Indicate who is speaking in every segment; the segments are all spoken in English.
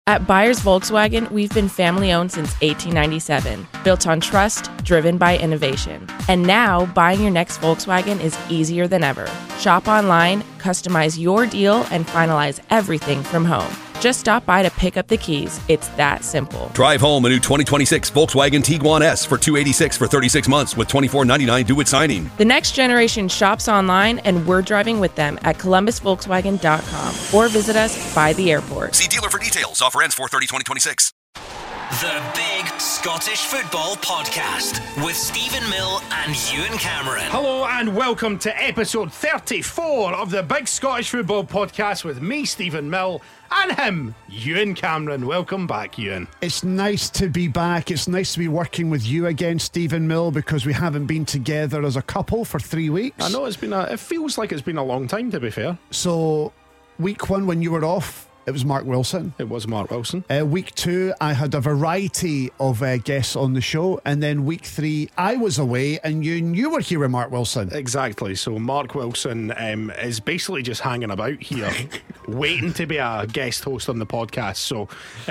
Speaker 1: At Buyers Volkswagen, we've been family-owned since 1897, built on trust, driven by innovation. And now, buying your next Volkswagen is easier than ever. Shop online, customize your deal, and finalize everything from home. Just stop by to pick up the keys. It's that simple.
Speaker 2: Drive home a new 2026 Volkswagen Tiguan S for $286 for 36 months with $24.99 due at signing.
Speaker 1: The next generation shops online, and we're driving with them at columbusvolkswagen.com or visit us by the airport.
Speaker 2: See dealer for details. Offer ends 4/30/2026.
Speaker 3: The Big Scottish Football Podcast with Stephen Mill and Ewan Cameron.
Speaker 4: Hello and welcome to episode 34 of the Big Scottish Football Podcast with me, Stephen Mill, and him, Ewan Cameron. Welcome back, Ewan.
Speaker 5: It's nice to be back. It's nice to be working with you again, Stephen Mill, because we haven't been together as a couple for 3 weeks.
Speaker 4: I know it feels like it's been a long time, to be fair.
Speaker 5: So, week one, when you were off, it was Mark Wilson.
Speaker 4: It was Mark Wilson.
Speaker 5: Week two, I had a variety of guests on the show. And then week three, I was away and you were here with Mark Wilson.
Speaker 4: Exactly. So Mark Wilson is basically just hanging about here, waiting to be a guest host on the podcast. So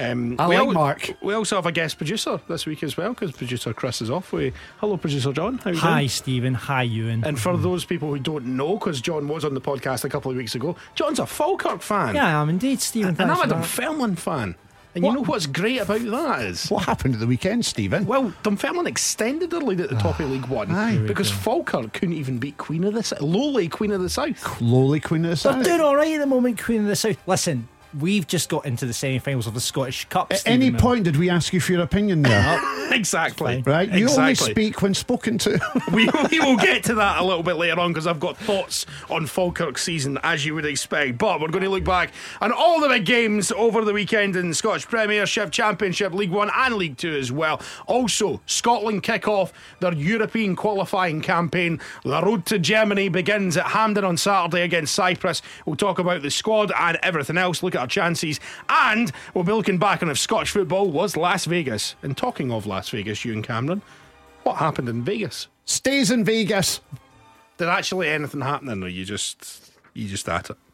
Speaker 5: Mark.
Speaker 4: We also have a guest producer this week as well, because producer Chris is off. Hello, producer John. How are you
Speaker 6: Hi,
Speaker 4: doing?
Speaker 6: Stephen. Hi, Ewan.
Speaker 4: And for those people who don't know, because John was on the podcast a couple of weeks ago, John's a Falkirk fan.
Speaker 6: Yeah, I am indeed, Stephen.
Speaker 4: And I'm a Dunfermline fan. And you know what's great about that is...
Speaker 5: What happened at the weekend, Stephen?
Speaker 4: Well, Dunfermline extended their lead at the top of League One because Falkirk couldn't even beat Queen of the South. Lowly Queen of the South.
Speaker 5: Lowly Queen of the South.
Speaker 6: They're doing alright at the moment, Queen of the South. Listen, we've just got into the semi-finals of the Scottish Cup.
Speaker 5: At any point did we ask you for your opinion there?
Speaker 4: Exactly.
Speaker 5: Right? You only
Speaker 4: Exactly.
Speaker 5: speak when spoken to.
Speaker 4: we will get to that a little bit later on, because I've got thoughts on Falkirk's season, as you would expect. But we're going to look back on all the big games over the weekend in the Scottish Premiership, Championship, League One and League Two as well. Also, Scotland kick off their European qualifying campaign. The road to Germany begins at Hampden on Saturday against Cyprus. We'll talk about the squad and everything else, look at our chances, and we'll be looking back on if Scottish football was Las Vegas. And talking of Las Vegas, Ewan Cameron, what happened in Vegas?
Speaker 5: Stays in Vegas.
Speaker 4: Did actually anything happen, or you just at it?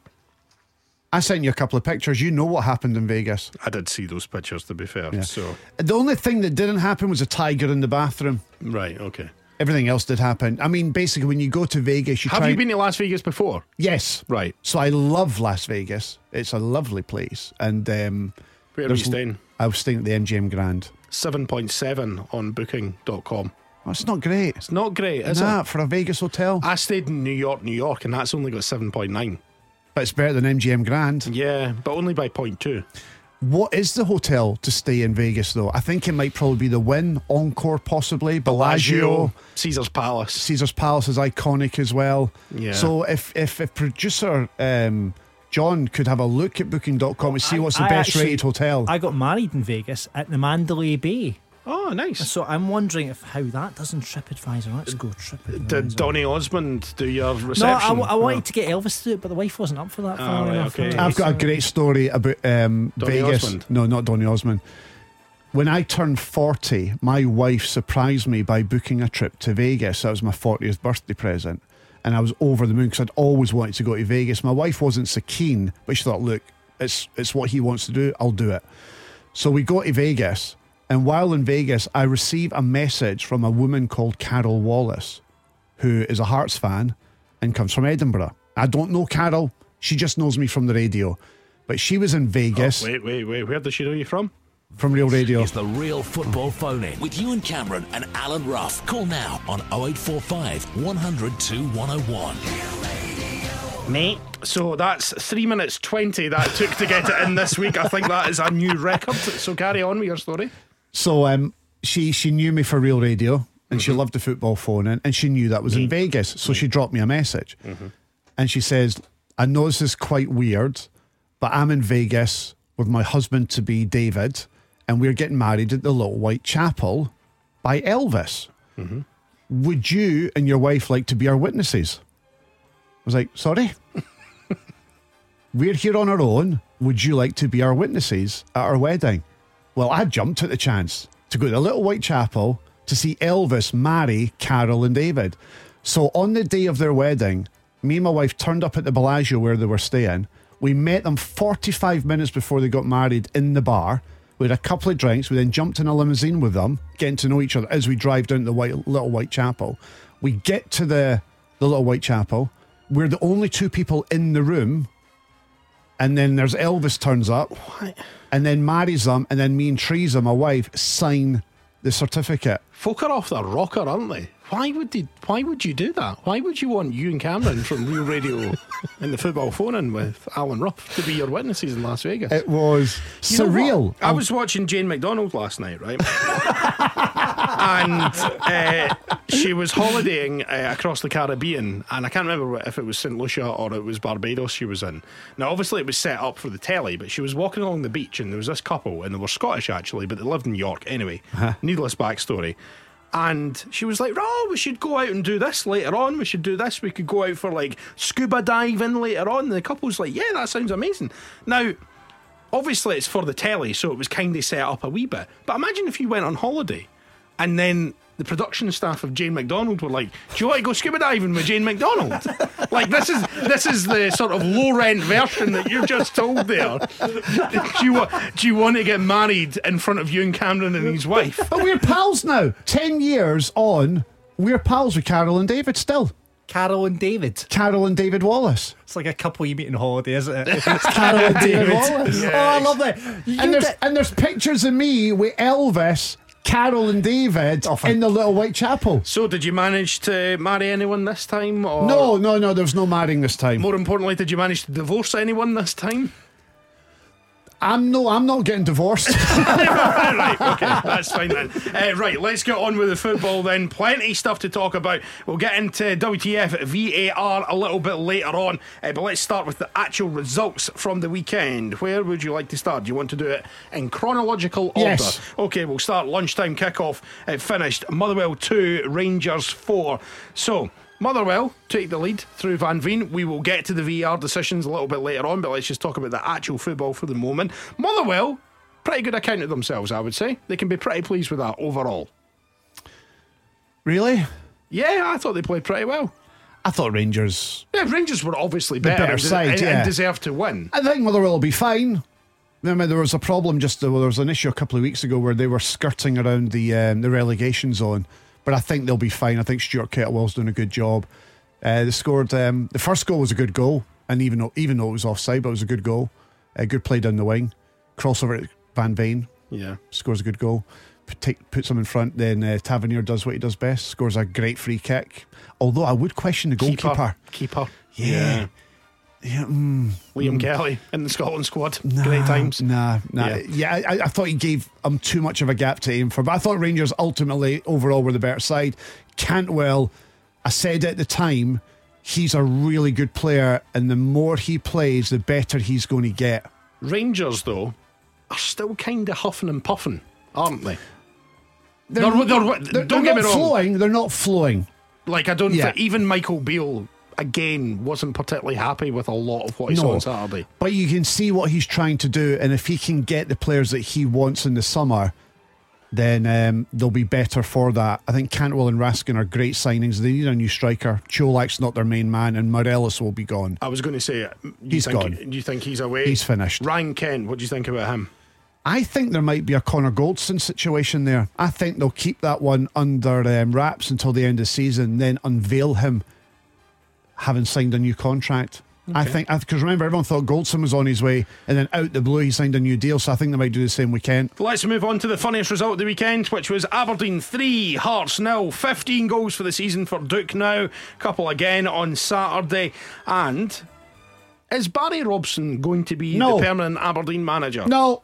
Speaker 5: I sent you a couple of pictures. You know what happened in Vegas.
Speaker 4: I did see those pictures, to be fair.
Speaker 5: Yeah.
Speaker 4: So
Speaker 5: The only thing that didn't happen was a tiger in the bathroom.
Speaker 4: right, okay.
Speaker 5: Everything else did happen. I mean, basically, when you go to Vegas,
Speaker 4: Have you been to Las Vegas before?
Speaker 5: Yes.
Speaker 4: Right.
Speaker 5: So I love Las Vegas. It's a lovely place. And
Speaker 4: Where are you staying?
Speaker 5: I was staying at the MGM Grand.
Speaker 4: 7.7 on booking.com.
Speaker 5: Oh, it's not great.
Speaker 4: It's not great, is
Speaker 5: Nah,
Speaker 4: it?
Speaker 5: for a Vegas hotel.
Speaker 4: I stayed in New York, and that's only got 7.9.
Speaker 5: But it's better than MGM Grand.
Speaker 4: Yeah, but only by 0.2.
Speaker 5: What is the hotel to stay in Vegas, though? I think it might probably be the Wynn, Encore, possibly, Bellagio.
Speaker 4: Caesar's Palace.
Speaker 5: Caesar's Palace is iconic as well.
Speaker 4: Yeah.
Speaker 5: So if producer John could have a look at booking.com and see what's the best rated hotel.
Speaker 6: I got married in Vegas at the Mandalay Bay.
Speaker 4: Oh, nice.
Speaker 6: So I'm wondering how that does in TripAdvisor. Let's go TripAdvisor.
Speaker 4: Did Donny Osmond do your
Speaker 6: No,
Speaker 4: reception?
Speaker 6: I wanted to get Elvis to do it, but the wife wasn't up for that.
Speaker 4: right,
Speaker 6: enough.
Speaker 4: okay.
Speaker 5: I've got a great story about Vegas.
Speaker 4: Osmond?
Speaker 5: No, not Donny Osmond. When I turned 40, my wife surprised me by booking a trip to Vegas. That was my 40th birthday present. And I was over the moon because I'd always wanted to go to Vegas. My wife wasn't so keen, but she thought, look, it's what he wants to do. I'll do it. So we go to Vegas. And while in Vegas, I receive a message from a woman called Carol Wallace, who is a Hearts fan and comes from Edinburgh. I don't know Carol. She just knows me from the radio. But she was in Vegas.
Speaker 4: Wait. Where does she know you from?
Speaker 5: From Real Radio.
Speaker 3: It's the Real Football Phone-In with Ewan Cameron and Alan Ruff. Call now on 0845 100 2101.
Speaker 4: Mate. So that's 3 minutes 20 that took to get it in this week. I think that is a new record. So carry on with your story.
Speaker 5: So she knew me for Real Radio and she loved the football phone and she knew that was in Vegas. So she dropped me a message and she says, I know this is quite weird, but I'm in Vegas with my husband to be David and we're getting married at the Little White Chapel by Elvis. Would you and your wife like to be our witnesses? I was like, sorry? We're here on our own. Would you like to be our witnesses at our wedding? Well, I jumped at the chance to go to the Little White Chapel to see Elvis marry Carol and David. So on the day of their wedding, me and my wife turned up at the Bellagio where they were staying, We met them 45 minutes before they got married in the bar. We had a couple of drinks. We then jumped in a limousine with them, getting to know each other as we drive down to the Little White Chapel. We get to the Little White Chapel. We're the only two people in the room. And then there's Elvis turns up.
Speaker 4: What?
Speaker 5: And then marries them. And then me and Teresa, my wife, sign the certificate.
Speaker 4: Folk are off their rocker, aren't they? Why would you do that? Why would you want Ewan Cameron from Real Radio and the Football Phone-In with Alan Ruff to be your witnesses in Las Vegas?
Speaker 5: It was
Speaker 4: You know
Speaker 5: surreal.
Speaker 4: what? I was watching Jane McDonald last night, right? And she was holidaying across the Caribbean, and I can't remember if it was St. Lucia or it was Barbados she was in. Now, obviously, it was set up for the telly, but she was walking along the beach, and there was this couple, and they were Scottish actually, but they lived in York anyway. Needless backstory. And she was like, "Oh, we should go out and do this later on. We should do this. We could go out for like scuba diving later on." And the couple's like, "Yeah, that sounds amazing." Now, obviously, it's for the telly, so it was kind of set up a wee bit. But imagine if you went on holiday and then the production staff of Jane McDonald were like, "Do you want to go scuba diving with Jane McDonald?" Like, this is the sort of low rent version that you've just told there. Do you want to get married in front of Ewan Cameron and his wife?
Speaker 5: But we're pals now. 10 years on, we're pals with Carol and David still.
Speaker 6: Carol and David.
Speaker 5: Carol and David Wallace.
Speaker 6: It's like a couple you meet on holiday, isn't it? It's Carol and David.
Speaker 5: Wallace.
Speaker 6: Oh, I love that.
Speaker 5: And there's pictures of me with Elvis, Carol and David in the Little White Chapel.
Speaker 4: So, did you manage to marry anyone this time? Or
Speaker 5: No, there's no marrying this time.
Speaker 4: more importantly, did you manage to divorce anyone this time?
Speaker 5: I'm not getting divorced.
Speaker 4: Right, okay, that's fine then. Right, let's get on with the football then. Plenty stuff to talk about. We'll get into WTF VAR a little bit later on, but let's start with the actual results from the weekend. Where would you like to start? Do you want to do it in chronological order?
Speaker 5: Yes.
Speaker 4: Okay, we'll start lunchtime kickoff. It finished Motherwell 2, Rangers 4. So, Motherwell take the lead through Van Veen. We will get to the VAR decisions a little bit later on, but let's just talk about the actual football for the moment. Motherwell, pretty good account of themselves, I would say. They can be pretty pleased with that overall.
Speaker 5: Really?
Speaker 4: Yeah, I thought they played pretty well.
Speaker 5: I thought Rangers.
Speaker 4: Yeah, Rangers were obviously
Speaker 5: The
Speaker 4: better,
Speaker 5: better side, yeah.
Speaker 4: and deserved to win.
Speaker 5: I think Motherwell will be fine. Remember, there was a problem there was an issue a couple of weeks ago where they were skirting around the relegation zone. But I think they'll be fine. I think Stuart Kettlewell's doing a good job. They scored. The first goal was a good goal, and even though it was offside, but it was a good goal. A good play down the wing, crossover at Van Veen.
Speaker 4: Yeah,
Speaker 5: scores a good goal. Puts him in front. Then Tavernier does what he does best. Scores a great free kick. Although I would question the goalkeeper.
Speaker 4: Keeper.
Speaker 5: Yeah.
Speaker 4: Liam Kelly in the Scotland squad. Great times.
Speaker 5: I thought he gave him too much of a gap to aim for, but I thought Rangers ultimately overall were the better side. Cantwell, I said at the time, he's a really good player, and the more he plays, the better he's going to get.
Speaker 4: Rangers, though, are still kind of huffing and puffing, aren't they?
Speaker 5: They're
Speaker 4: Don't get me wrong.
Speaker 5: They're not flowing.
Speaker 4: Like, I don't think even Michael Beale again wasn't particularly happy with a lot of what he saw on Saturday.
Speaker 5: But you can see what he's trying to do, and if he can get the players that he wants in the summer, then they'll be better for that. I think Cantwell and Raskin are great signings. They need a new striker. Cholak's not their main man, and Morelos will be gone.
Speaker 4: I was going to say,
Speaker 5: he's gone.
Speaker 4: Do you think he's away?
Speaker 5: He's finished.
Speaker 4: Ryan Kent, what do you think about him?
Speaker 5: I think there might be a Connor Goldson situation there. I think they'll keep that one under wraps until the end of the season, then unveil him having signed a new contract. Okay. I think, because remember, everyone thought Goldson was on his way, and then out the blue he signed a new deal, so I think they might do the same weekend.
Speaker 4: Let's move on to the funniest result of the weekend, which was Aberdeen 3, Hearts 0. 15 goals for the season for Duke now. Couple again on Saturday. And is Barry Robson going to be the permanent Aberdeen manager?
Speaker 5: No.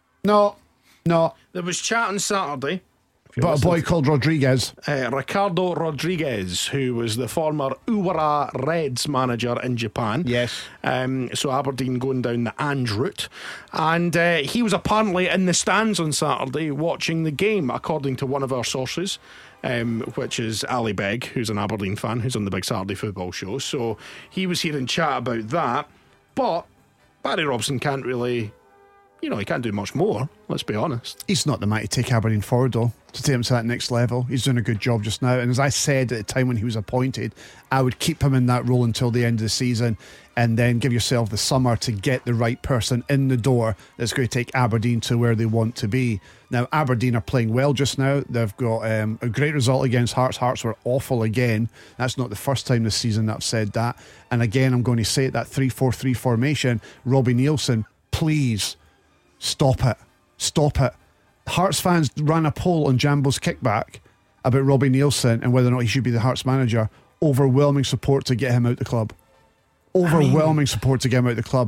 Speaker 4: There was chat on Saturday.
Speaker 5: But a boy called Rodriguez.
Speaker 4: Ricardo Rodriguez, who was the former Urawa Reds manager in Japan.
Speaker 5: Yes.
Speaker 4: So Aberdeen going down the Ange route. And he was apparently in the stands on Saturday watching the game, according to one of our sources, which is Ali Begg, who's an Aberdeen fan, who's on the Big Saturday Football Show. So he was hearing chat about that. But Barry Robson can't really he can't do much more, let's be honest.
Speaker 5: He's not the man to take Aberdeen forward, though, to take him to that next level. He's doing a good job just now. And as I said at the time when he was appointed, I would keep him in that role until the end of the season and then give yourself the summer to get the right person in the door that's going to take Aberdeen to where they want to be. Now, Aberdeen are playing well just now. They've got a great result against Hearts. Hearts were awful again. That's not the first time this season that I've said that. And again, I'm going to say it, that 3-4-3 formation, Robbie Neilson, please stop it. Stop it. Hearts fans ran a poll on Jambo's Kickback about Robbie Neilson and whether or not he should be the Hearts manager. Overwhelming support to get him out the club. Overwhelming support to get him out the club.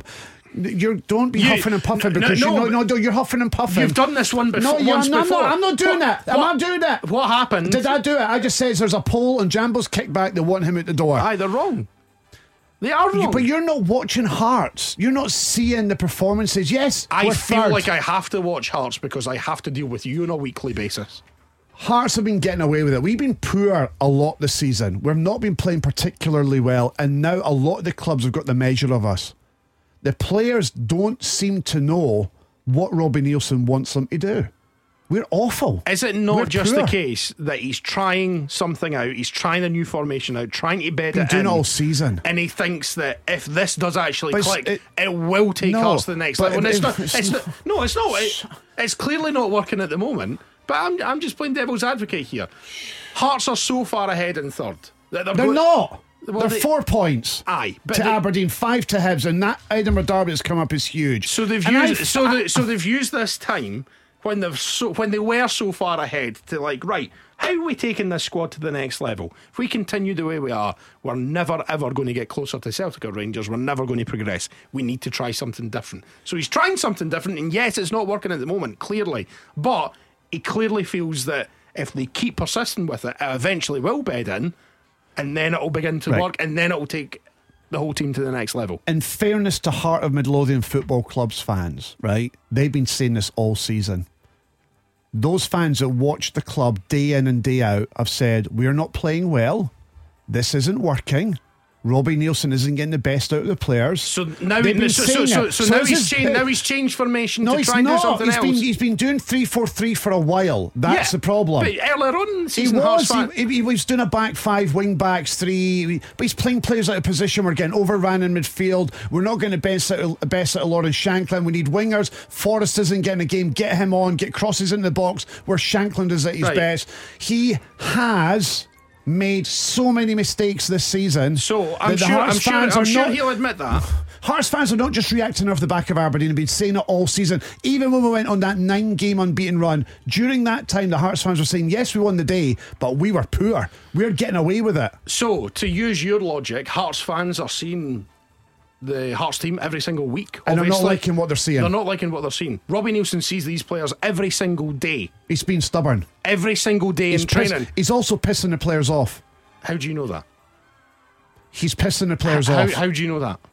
Speaker 5: Don't be huffing and puffing because you're huffing and puffing.
Speaker 4: You've done this one before.
Speaker 5: I'm not doing it. I'm not doing it.
Speaker 4: What happened?
Speaker 5: Did I do it? I just said there's a poll on Jambo's Kickback. They want him out the door.
Speaker 4: Aye, they're wrong. They are wrong.
Speaker 5: But you're not watching Hearts. You're not seeing the performances. Yes,
Speaker 4: I feel
Speaker 5: third.
Speaker 4: like I have to watch Hearts because I have to deal with you on a weekly basis.
Speaker 5: Hearts have been getting away with it. We've been poor a lot this season. We've not been playing particularly well, and now a lot of the clubs have got the measure of us. The players don't seem to know what Robbie Neilson wants them to do. We're awful.
Speaker 4: Is it not
Speaker 5: We're
Speaker 4: just
Speaker 5: poor.
Speaker 4: the case that he's trying something out, he's trying a new formation out, trying to bed
Speaker 5: Been
Speaker 4: it
Speaker 5: doing
Speaker 4: in,
Speaker 5: it all season.
Speaker 4: and he thinks that if this does actually
Speaker 5: But
Speaker 4: click, it will take
Speaker 5: No,
Speaker 4: us to the next
Speaker 5: but
Speaker 4: level. And it's
Speaker 5: it-
Speaker 4: not. No, it's not. It's clearly not working at the moment. But I'm just playing devil's advocate here. Hearts are so far ahead in third that
Speaker 5: They're not.
Speaker 4: Well,
Speaker 5: They're
Speaker 4: they-
Speaker 5: 4 points.
Speaker 4: Aye, but
Speaker 5: to
Speaker 4: they-
Speaker 5: Aberdeen, 5 to Hibs, and that Edinburgh derby that's come up is huge.
Speaker 4: So they've
Speaker 5: And
Speaker 4: used so they've used this time when they were so far ahead to right, how are we taking this squad to the next level? If we continue the way we are, we're never ever going to get closer to Celtic or Rangers. We're never going to progress. We need to try something different. So he's trying something different, and yes, it's not working at the moment, clearly, but he clearly feels that if they keep persisting with it, it eventually will bed in, and then it'll begin to
Speaker 5: Right.
Speaker 4: work, and then it'll take the whole team to the next level.
Speaker 5: In fairness to Heart of Midlothian Football Club's fans, right? They've been saying this all season. Those fans that watch the club day in and day out have said, we're not playing well. This isn't working. Robbie Neilson isn't getting the best out of the players.
Speaker 4: So now,
Speaker 5: They've been
Speaker 4: so
Speaker 5: saying it.
Speaker 4: now
Speaker 5: this
Speaker 4: he's
Speaker 5: is-
Speaker 4: changed. Now he's changed formation
Speaker 5: No,
Speaker 4: to
Speaker 5: he's
Speaker 4: try and do
Speaker 5: not.
Speaker 4: something else.
Speaker 5: He's been doing 3-4-3 for a while. That's the problem.
Speaker 4: But earlier on in the
Speaker 5: He
Speaker 4: season,
Speaker 5: was.
Speaker 4: Hearts
Speaker 5: He was doing a back five, wing backs, 3. But he's playing players out of position. We're getting overran in midfield. We're not getting the best out of Lawrence Shanklin. We need wingers. Forrest isn't getting a game. Get him on. Get crosses in the box where Shanklin is at his
Speaker 4: Right.
Speaker 5: best. He has made so many mistakes this season.
Speaker 4: So I'm
Speaker 5: that the
Speaker 4: sure.
Speaker 5: Hearts fans
Speaker 4: I'm
Speaker 5: are
Speaker 4: sure
Speaker 5: not-
Speaker 4: he'll admit that.
Speaker 5: Hearts fans are not just reacting off the back of Aberdeen and been saying it all season. Even when we went on that 9-game unbeaten run, during that time the Hearts fans were saying, yes, we won the day, but we were poor. We're getting away with it.
Speaker 4: So to use your logic, Hearts fans are seeing the Hearts team every single week,
Speaker 5: And they're not
Speaker 4: obviously.
Speaker 5: liking what they're seeing.
Speaker 4: They're not liking what they're seeing. Robbie Neilson sees these players every single day.
Speaker 5: He's been stubborn.
Speaker 4: Every single day in training.
Speaker 5: He's also pissing the players off.
Speaker 4: How do you know that?
Speaker 5: He's pissing the players off.
Speaker 4: How do you know that?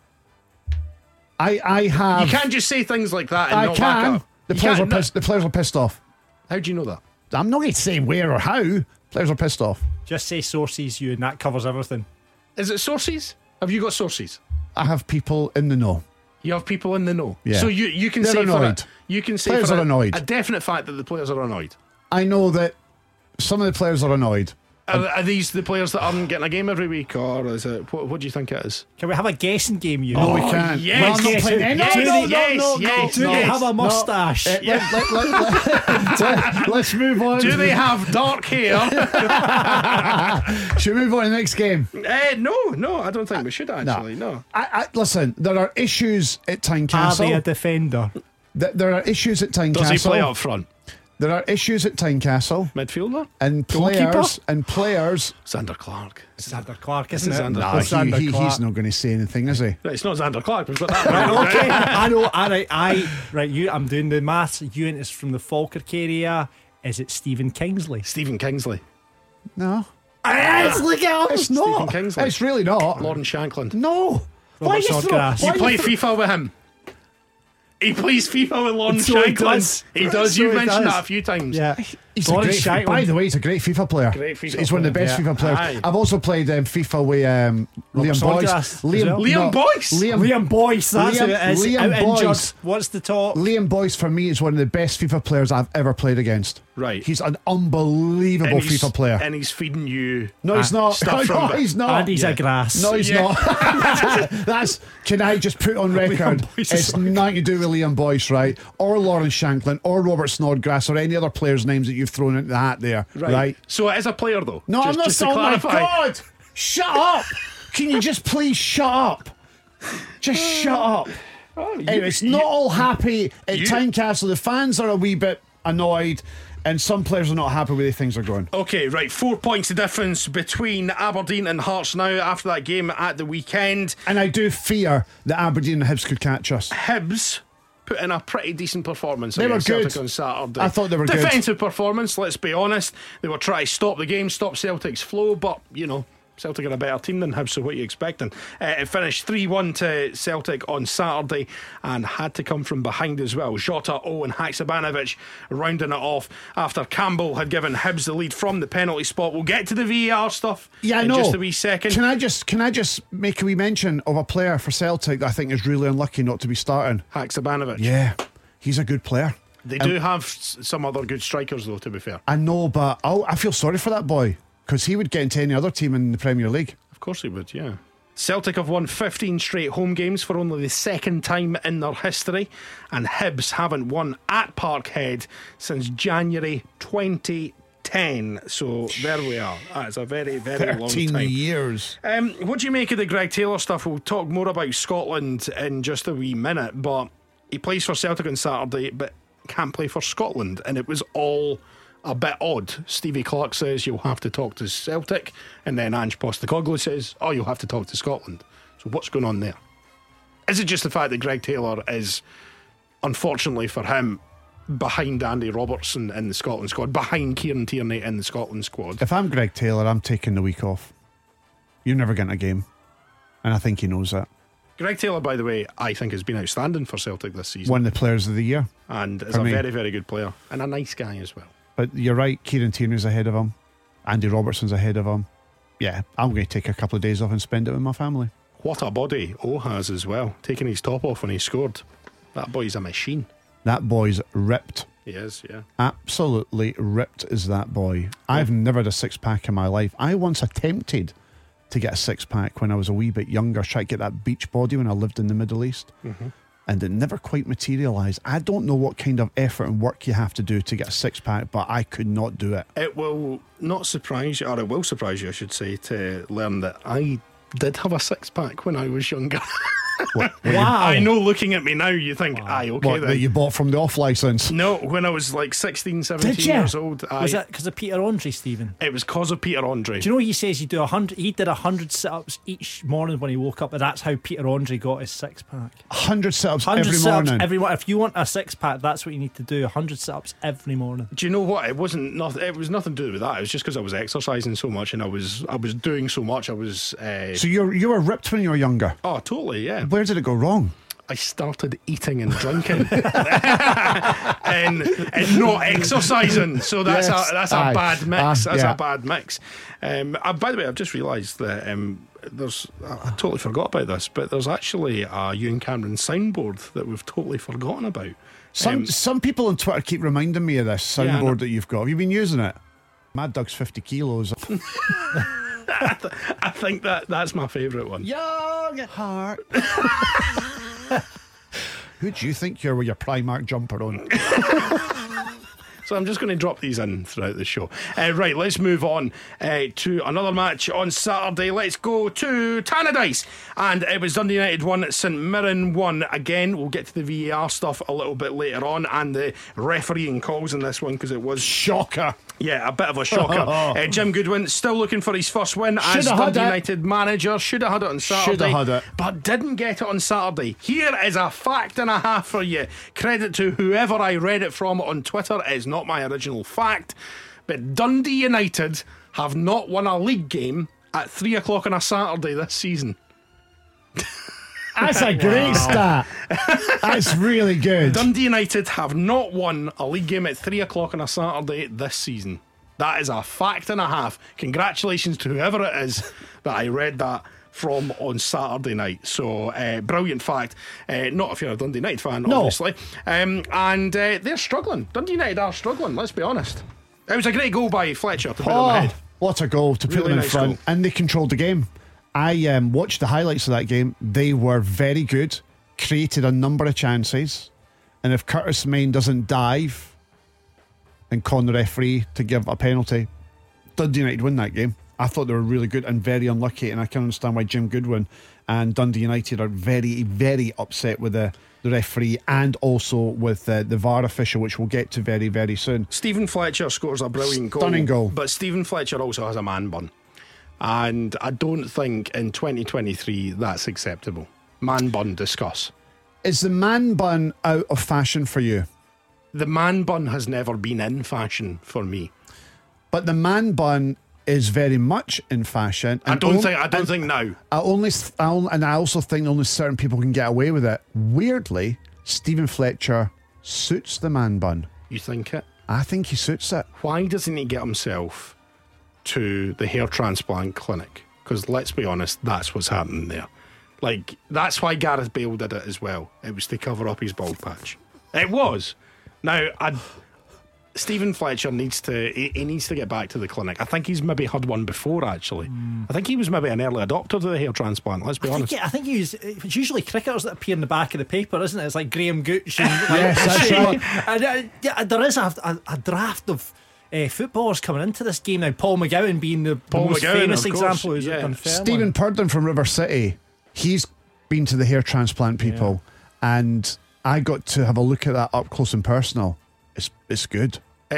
Speaker 5: I have.
Speaker 4: You can't just say things like that and
Speaker 5: I
Speaker 4: not back
Speaker 5: can.
Speaker 4: up.
Speaker 5: The
Speaker 4: You
Speaker 5: players are
Speaker 4: can't-
Speaker 5: pissed. The players are pissed off.
Speaker 4: How do you know that?
Speaker 5: I'm not going to say where or how. Players are pissed off.
Speaker 6: Just say sources, you, and that covers everything.
Speaker 4: Is it sources? Have you got sources?
Speaker 5: I have people in the know.
Speaker 4: You have people in the know.
Speaker 5: Yeah.
Speaker 4: So you can
Speaker 5: They're
Speaker 4: say
Speaker 5: annoyed.
Speaker 4: for you can say
Speaker 5: Players
Speaker 4: for
Speaker 5: are annoyed.
Speaker 4: a definite fact that the players are annoyed.
Speaker 5: I know that some of the players are annoyed.
Speaker 4: Are these the players that aren't getting a game every week, or is it? What do you think it is?
Speaker 6: Can we have a guessing game, you?
Speaker 5: No, we can't.
Speaker 4: yes,
Speaker 5: Well, I'm not
Speaker 4: yes,
Speaker 5: playing any-
Speaker 4: yes,
Speaker 5: no, no,
Speaker 4: yes,
Speaker 5: no, no,
Speaker 4: yes,
Speaker 6: Do
Speaker 5: no.
Speaker 6: they
Speaker 4: yes.
Speaker 6: have a moustache?
Speaker 5: Let's move on.
Speaker 4: Do they have dark hair?
Speaker 5: Should we move on to the next game?
Speaker 4: No, I don't think we should actually. No.
Speaker 5: Listen, there are issues at
Speaker 6: Are they a
Speaker 5: Tynecastle.
Speaker 6: defender?
Speaker 5: There are issues at
Speaker 4: Does he play
Speaker 5: Tynecastle.
Speaker 4: up front?
Speaker 5: There are issues at Tynecastle.
Speaker 4: Midfielder?
Speaker 5: And
Speaker 4: Goalkeeper?
Speaker 5: players.
Speaker 4: Xander Clark.
Speaker 6: Xander Clark, isn't
Speaker 4: This is
Speaker 6: it?
Speaker 4: Xander
Speaker 5: Nah,
Speaker 4: Clark.
Speaker 6: Xander
Speaker 5: he's
Speaker 6: Clark.
Speaker 5: not going to say anything, is he?
Speaker 4: Right, it's not Xander Clark. We've got that
Speaker 6: Right,
Speaker 4: right.
Speaker 6: okay. I know. All right. You. I'm doing the maths. Ewan is from the Falkirk area. Is it Stephen Kingsley?
Speaker 4: Stephen Kingsley.
Speaker 5: No.
Speaker 4: Stephen
Speaker 5: It's not.
Speaker 4: Kingsley.
Speaker 5: It's really not.
Speaker 4: Lawrence Shanklin.
Speaker 5: No. Why
Speaker 6: Robert
Speaker 5: you throw-
Speaker 6: Snodgrass.
Speaker 5: why
Speaker 4: You play
Speaker 5: throw-
Speaker 4: FIFA with him. He plays FIFA with Lawrence
Speaker 6: So he
Speaker 4: Shanklin.
Speaker 6: does.
Speaker 4: He does.
Speaker 6: So
Speaker 4: You've
Speaker 6: he
Speaker 4: mentioned
Speaker 6: does.
Speaker 4: that a few times.
Speaker 6: Yeah.
Speaker 5: He's
Speaker 6: Gordon
Speaker 5: a great,
Speaker 6: Shankland.
Speaker 5: by the way, he's a great FIFA player.
Speaker 4: Great FIFA
Speaker 5: He's one of the
Speaker 4: player.
Speaker 5: best
Speaker 6: Yeah.
Speaker 5: FIFA players.
Speaker 4: Aye.
Speaker 5: I've also played FIFA with Liam Boyce.
Speaker 6: Snodgrass as well.
Speaker 4: Liam Boyce?
Speaker 6: Liam Boyce, that's who it is.
Speaker 5: Liam
Speaker 6: Out injured.
Speaker 5: Boyce.
Speaker 6: What's the talk?
Speaker 5: Liam Boyce for me is one of the best FIFA players I've ever played against.
Speaker 4: Right.
Speaker 5: He's an unbelievable
Speaker 4: he's-
Speaker 5: FIFA player.
Speaker 4: And he's feeding you.
Speaker 5: No, he's not.
Speaker 4: Stuff from
Speaker 5: No, he's not.
Speaker 6: And he's a grass.
Speaker 5: No, he's
Speaker 4: Yeah.
Speaker 5: not. That's. Can I just put on record?
Speaker 6: Boyce is
Speaker 5: It's nothing to do with Liam Boyce, right? Or Lawrence Shanklin, or Robert Snodgrass, or any other players' names that you've thrown into the hat there, right?
Speaker 4: So it is a player, though.
Speaker 5: No, I'm not.
Speaker 4: Just to
Speaker 5: Oh my
Speaker 4: clarify.
Speaker 5: God! Shut up! Can you just please shut up? Just shut up. Anyway, it's not all happy at
Speaker 4: you-
Speaker 5: Tynecastle. The fans are a wee bit annoyed, and some players are not happy with the way things are going.
Speaker 4: Okay, right. 4 points the difference between Aberdeen and Hearts now after that game at the weekend.
Speaker 5: And I do fear that Aberdeen and Hibs could catch us.
Speaker 4: Hibs put in a pretty decent performance
Speaker 5: They were
Speaker 4: against Celtic
Speaker 5: good.
Speaker 4: on Saturday.
Speaker 5: I thought they were good.
Speaker 4: Defensive performance, let's be honest. They were trying to stop the game, stop Celtic's flow, but, you know, Celtic are a better team than Hibs, so what are you expecting? It finished 3-1 to Celtic on Saturday and had to come from behind as well. Jota, Owen, Haksabanovic rounding it off after Campbell had given Hibs the lead from the penalty spot. We'll get to the VAR stuff
Speaker 5: Yeah, I
Speaker 4: in
Speaker 5: know.
Speaker 4: just a wee second.
Speaker 5: Can I just make a wee mention of a player for Celtic that I think is really unlucky not to be starting?
Speaker 4: Haksabanovic.
Speaker 5: Yeah, he's a good player.
Speaker 4: They do have some other good strikers, though, to be fair.
Speaker 5: I know, but I feel sorry for that boy because he would get into any other team in the Premier League.
Speaker 4: Of course he would, yeah. Celtic have won 15 straight home games for only the second time in their history, and Hibs haven't won at Parkhead since January 2010. So there we are. That's a very, very long
Speaker 5: 13
Speaker 4: time.
Speaker 5: years.
Speaker 4: What do you make of the Greg Taylor stuff? We'll talk more about Scotland in just a wee minute, but he plays for Celtic on Saturday, but can't play for Scotland, and it was all a bit odd. Stevie Clark says you'll have to talk to Celtic, and then Ange Postecoglou says, oh, you'll have to talk to Scotland. So what's going on there? Is it just the fact that Greg Taylor is, unfortunately for him, behind Andy Robertson in the Scotland squad, behind Kieran Tierney in the Scotland squad?
Speaker 5: If I'm Greg Taylor, I'm taking the week off. You're never getting a game, and I think he knows that.
Speaker 4: Greg Taylor, by the way, I think has been outstanding for Celtic this season,
Speaker 5: One of the players of the year.
Speaker 4: and is
Speaker 5: for
Speaker 4: a
Speaker 5: me.
Speaker 4: very, very good player and a nice guy as well.
Speaker 5: But you're right, Kieran Tierney's ahead of him. Andy Robertson's ahead of him. Yeah, I'm going to take a couple of days off and spend it with my family.
Speaker 4: What a body O has as well, taking his top off when he scored. That boy's a machine.
Speaker 5: That boy's ripped.
Speaker 4: He is, yeah.
Speaker 5: Absolutely ripped is that boy. I've never had a six-pack in my life. I once attempted to get a six-pack when I was a wee bit younger, try to get that beach body when I lived in the Middle East. And it never quite materialised. I don't know what kind of effort and work you have to do to get a six-pack, but I could not do it.
Speaker 4: It will not surprise you, or it will surprise you, I should say, to learn that I did have a six-pack when I was younger.
Speaker 6: Wow.
Speaker 4: I know, looking at me now, you think, aye, okay
Speaker 5: What, that
Speaker 4: then.
Speaker 5: you bought from the off-licence?
Speaker 4: No, when I was like 16, 17
Speaker 6: Did you?
Speaker 4: years old.
Speaker 6: Was that because of Peter Andre, Stephen?
Speaker 4: It was cause of Peter Andre.
Speaker 6: Do you know he says he did 100 sit-ups each morning when he woke up, and that's how Peter Andre got his six-pack.
Speaker 5: 100 sit-ups
Speaker 6: 100
Speaker 5: every
Speaker 6: sit-ups
Speaker 5: morning.
Speaker 6: every morning. If you want a six-pack, that's what you need to do. 100 sit-ups every morning.
Speaker 4: Do you know what? It wasn't nothing. It was nothing to do with that. It was just because I was exercising so much and I was doing so much. I was.
Speaker 5: So you were ripped when you were younger.
Speaker 4: Oh, totally. Yeah.
Speaker 5: Where did it go wrong?
Speaker 4: I started eating and drinking and not exercising. So that's
Speaker 5: Yes.
Speaker 4: a
Speaker 5: Aye.
Speaker 4: bad mix. That's
Speaker 5: Yeah.
Speaker 4: a bad mix. By the way, I've just realised that I totally forgot about this, but there's actually a Ewan Cameron soundboard that we've totally forgotten about.
Speaker 5: Some people on Twitter keep reminding me of this
Speaker 4: Yeah, I know.
Speaker 5: soundboard that you've got. Have you been using it? Mad Dog's 50 kilos.
Speaker 4: I think that's my favourite one.
Speaker 5: Young at heart. Who do you think you're with your Primark jumper on?
Speaker 4: So I'm just going to drop these in throughout the show. Right, let's move on to another match on Saturday. Let's go to Tannadice. And it was Dundee United 1, St Mirren 1. Again, we'll get to the VAR stuff a little bit later on, and the refereeing calls in this one, because it was
Speaker 5: Shocker.
Speaker 4: yeah, a bit of a shocker. Jim Goodwin still looking for his first win as
Speaker 5: Shoulda had
Speaker 4: Dundee
Speaker 5: it.
Speaker 4: United manager. Should have had it on Saturday.
Speaker 5: had it.
Speaker 4: But didn't get it on Saturday. Here is a fact and a half for you. Credit to whoever I read it from on Twitter. It's not my original fact. But Dundee United have not won a league game at 3 o'clock on a Saturday this season.
Speaker 5: That's a great stat. That's really good.
Speaker 4: Dundee United have not won a league game at 3 o'clock on a Saturday this season. That is a fact and a half. Congratulations to whoever it is that I read that from on Saturday night. So brilliant fact. Not if you're a Dundee United fan, obviously. And they're struggling. Dundee United are struggling, let's be honest. It was a great goal by Fletcher to put them ahead.
Speaker 5: What a goal to put
Speaker 4: Really
Speaker 5: them in
Speaker 4: nice
Speaker 5: front.
Speaker 4: goal.
Speaker 5: And they controlled the game. I watched the highlights of that game. They were very good, created a number of chances, and if Curtis Main doesn't dive and con the referee to give a penalty, Dundee United win that game. I thought they were really good and very unlucky, and I can understand why Jim Goodwin and Dundee United are very, very upset with the referee and also with the VAR official, which we'll get to very, very soon.
Speaker 4: Stephen Fletcher scores a brilliant goal.
Speaker 5: Stunning goal.
Speaker 4: But Stephen Fletcher also has a man bun. And I don't think in 2023 that's acceptable. Man bun, discuss.
Speaker 5: Is the man bun out of fashion for you?
Speaker 4: The man bun has never been in fashion for me.
Speaker 5: But the man bun is very much in fashion.
Speaker 4: I don't think now.
Speaker 5: I also think only certain people can get away with it. Weirdly, Stephen Fletcher suits the man bun.
Speaker 4: You think it?
Speaker 5: I think he suits it.
Speaker 4: Why doesn't he get himself to the hair transplant clinic? Because let's be honest, that's what's happening there. Like, that's why Gareth Bale did it as well. It was to cover up his bald patch. It was. Now, Stephen Fletcher needs to get back to the clinic. I think he's maybe had one before, actually. I think he was maybe an early adopter to the hair transplant, let's be honest.
Speaker 6: I think it's usually cricketers that appear in the back of the paper, isn't it? It's like Graham Gooch and
Speaker 5: Yes, that's right.
Speaker 6: And, there is a draft of footballers coming into this game now. Paul McGowan being the most famous example who's done fair.
Speaker 5: Stephen Purden from River City, he's been to the hair transplant people, and I got to have a look at that up close and personal. It's good.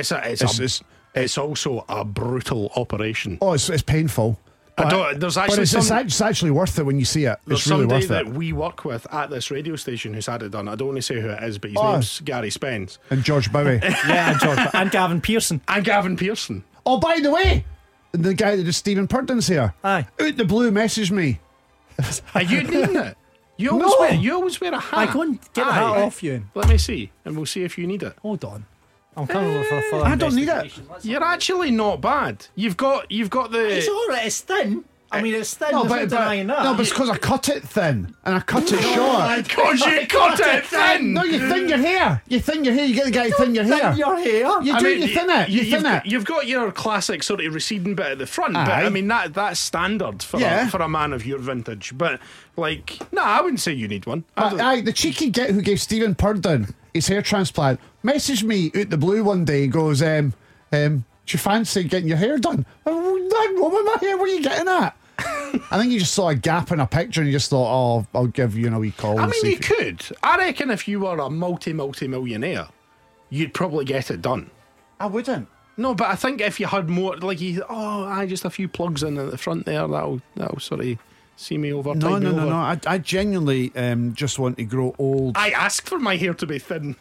Speaker 4: It's also a brutal operation.
Speaker 5: Oh, it's painful.
Speaker 4: There's actually
Speaker 5: it's actually worth it when you see it. It's really worth it.
Speaker 4: That we work with at this radio station who's had it done. I don't want to say who it is, but his name's Gary Spence.
Speaker 5: And George Bowie.
Speaker 6: And Gavin Pearson.
Speaker 5: Oh, by the way, the guy that did Stephen Purden's here.
Speaker 6: Aye.
Speaker 5: Out the blue messaged me.
Speaker 4: Are you needing it? You always wear a hat.
Speaker 6: I go and get the hat off you.
Speaker 4: Let me see, and we'll see if you need it.
Speaker 6: Hold on. I'm coming over for a further
Speaker 5: I don't need it.
Speaker 6: investigation.
Speaker 4: You're actually not bad. You've got the.
Speaker 6: It's alright, it's thin. I mean, it's thin.
Speaker 5: No,
Speaker 6: There's no denying that.
Speaker 5: No, but it's because I cut it thin and I cut it short.
Speaker 4: Because you cut it thin.
Speaker 5: No, you thin your hair. You thin your hair. You get the guy to thin your hair.
Speaker 6: Your hair.
Speaker 5: You do. You thin it. You thin it.
Speaker 4: You've got your classic sort of receding bit at the front, but
Speaker 5: Aye.
Speaker 4: I mean that's standard for a man of your vintage. But I wouldn't say you need one.
Speaker 5: The cheeky git who gave Stephen Purden his hair transplant messaged me out the blue one day and goes, do you fancy getting your hair done? Nothing wrong with my hair. What are you getting at? I think you just saw a gap in a picture and you just thought, oh, I'll give you a wee call.
Speaker 4: I mean, you could. I reckon if you were a multi-millionaire, you'd probably get it done.
Speaker 5: I wouldn't.
Speaker 4: No, but I think if you had more, just a few plugs in at the front there, that'll sort of see me over.
Speaker 5: No. I genuinely just want to grow old.
Speaker 4: I asked for my hair to be thin.